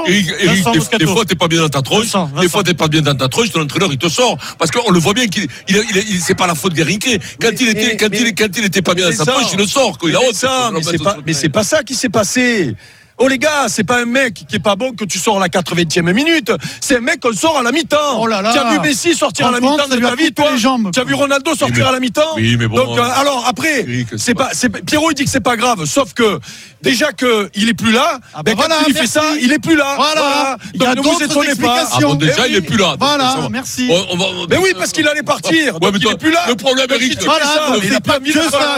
Des fois, t'es pas bien dans ta tronche. Des fois, t'es pas bien dans ta tronche. Ton entraîneur, il te sort parce qu'on le voit bien qu'il, il, il, il, c'est pas la faute d'Enrique. Quand il était, quand il, quand il était pas bien dans sa tronche, il le sort. Il a honte. Mais c'est pas, mais c'est pas ça qui s'est passé. Oh les gars, c'est pas un mec qui est pas bon que tu sors à la quatre-vingtième minute. C'est un mec qu'on sort à la mi-temps. Oh là là. Tu as vu Messi sortir à la mi-temps de ta vie, toi? Tu as vu Ronaldo sortir mais, à la mi-temps? Oui, mais bon. Donc, euh, alors après, Eric, c'est, c'est pas, c'est, Pierrot il dit que c'est pas grave, sauf que déjà que il est plus là. Ah bah ben voilà, quand il merci. fait ça, il est plus là. Voilà. voilà. Il y a donc ne vous étonnez pas. Ah bon, déjà oui. il est plus là. Voilà, merci. On, on va, on, mais oui, parce qu'il allait partir. Donc ouais, il est plus là. Le problème, Eric, voilà, il n'a pas mis le ça.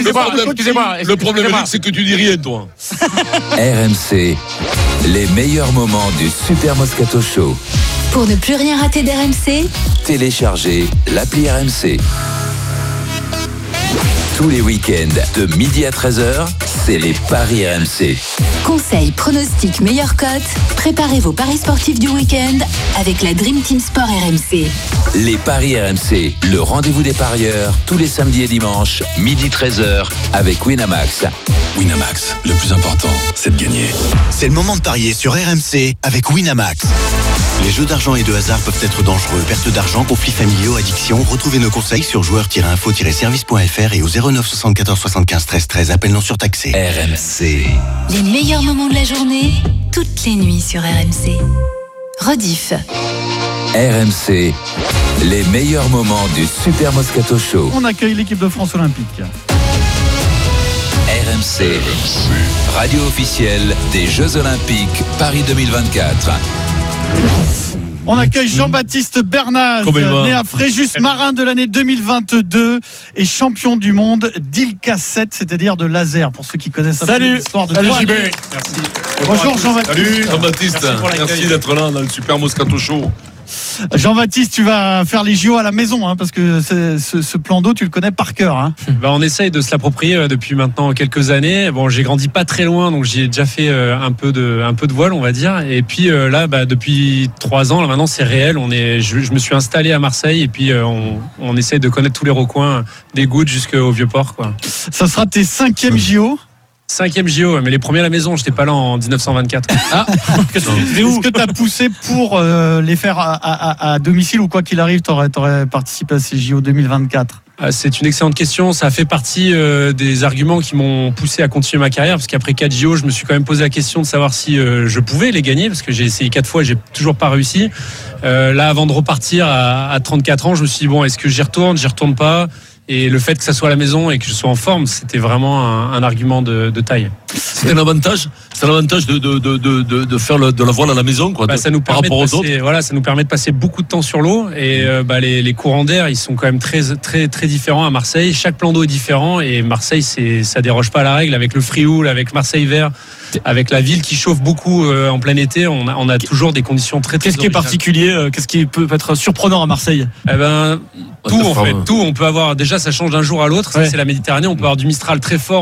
Le problème, Eric, c'est que tu dis rien, toi. R M C. Les meilleurs moments du Super Moscato Show. Pour ne plus rien rater d'R M C, téléchargez l'appli R M C. Tous les week-ends, de midi à treize heures, c'est les paris R M C. Conseils, pronostics, meilleures cotes. Préparez vos paris sportifs du week-end avec la Dream Team Sport R M C. Les paris R M C, le rendez-vous des parieurs, tous les samedis et dimanches, midi treize heures, avec Winamax. Winamax, le plus important, c'est de gagner. C'est le moment de parier sur R M C avec Winamax. Les jeux d'argent et de hasard peuvent être dangereux. Perte d'argent, conflits familiaux, addiction. Retrouvez nos conseils sur joueurs tiret info tiret service point f r et au zéro neuf soixante-quatorze soixante-quinze treize treize. Appel non surtaxé. R M C. Les meilleurs moments de la journée, toutes les nuits sur R M C. Rediff. R M C. Les meilleurs moments du Super Moscato Show. On accueille l'équipe de France olympique. R M C, radio officielle des Jeux Olympiques Paris deux mille vingt-quatre. On accueille Jean-Baptiste Bernaz, né à Fréjus, marin de l'année deux mille vingt-deux et champion du monde d'I L K sept, c'est-à-dire de laser, pour ceux qui connaissent un peu l'histoire de Salut J B. Merci. Bonjour Jean-Baptiste. Salut Jean-Baptiste, merci, merci d'être là dans le Super Moscato Show. Jean-Baptiste, tu vas faire les J O à la maison, hein, parce que ce, ce plan d'eau, tu le connais par cœur. Hein. Bah, on essaye de se l'approprier depuis maintenant quelques années. Bon, j'ai grandi pas très loin, donc j'ai déjà fait un peu de, un peu de voile, on va dire. Et puis là, bah, depuis trois ans, là, maintenant c'est réel. On est, je, je me suis installé à Marseille et puis on, on essaye de connaître tous les recoins, des Gouttes jusqu'au Vieux-Port, quoi. Ça sera tes cinquièmes J O. Cinquième J O, mais les premiers à la maison, j'étais pas là en dix-neuf cent vingt-quatre. Ah, est-ce que tu as poussé pour euh, les faire à, à, à domicile ou quoi qu'il arrive, tu aurais, aurais participé à ces J O deux mille vingt-quatre? C'est une excellente question. Ça a fait partie euh, des arguments qui m'ont poussé à continuer ma carrière, parce qu'après quatre J O, je me suis quand même posé la question de savoir si euh, je pouvais les gagner, parce que j'ai essayé quatre fois et j'ai toujours pas réussi. Euh, là, avant de repartir à, à trente-quatre ans, je me suis dit, bon, est-ce que j'y retourne, j'y retourne pas? Et le fait que ça soit à la maison et que je sois en forme, c'était vraiment un, un argument de, de taille. C'est un avantage, c'est un avantage de, de, de, de, de faire le, de la voile à la maison, quoi. Bah, de, ça nous par permet rapport de passer, aux autres. Voilà, ça nous permet de passer beaucoup de temps sur l'eau et euh, bah, les, les courants d'air, ils sont quand même très, très, très différents à Marseille. Chaque plan d'eau est différent et Marseille, c'est, ça déroge pas à la règle avec le Frioul, avec Marseille vert, avec la ville qui chauffe beaucoup euh, en plein été. On a, on a toujours des conditions très, très. Qu'est-ce qui est particulier, euh, qu'est-ce qui peut être surprenant à Marseille? Eh ben, tout en fait, tout. On peut avoir déjà, ça change d'un jour à l'autre. Ouais. Ça, c'est la Méditerranée. On peut avoir du Mistral très fort.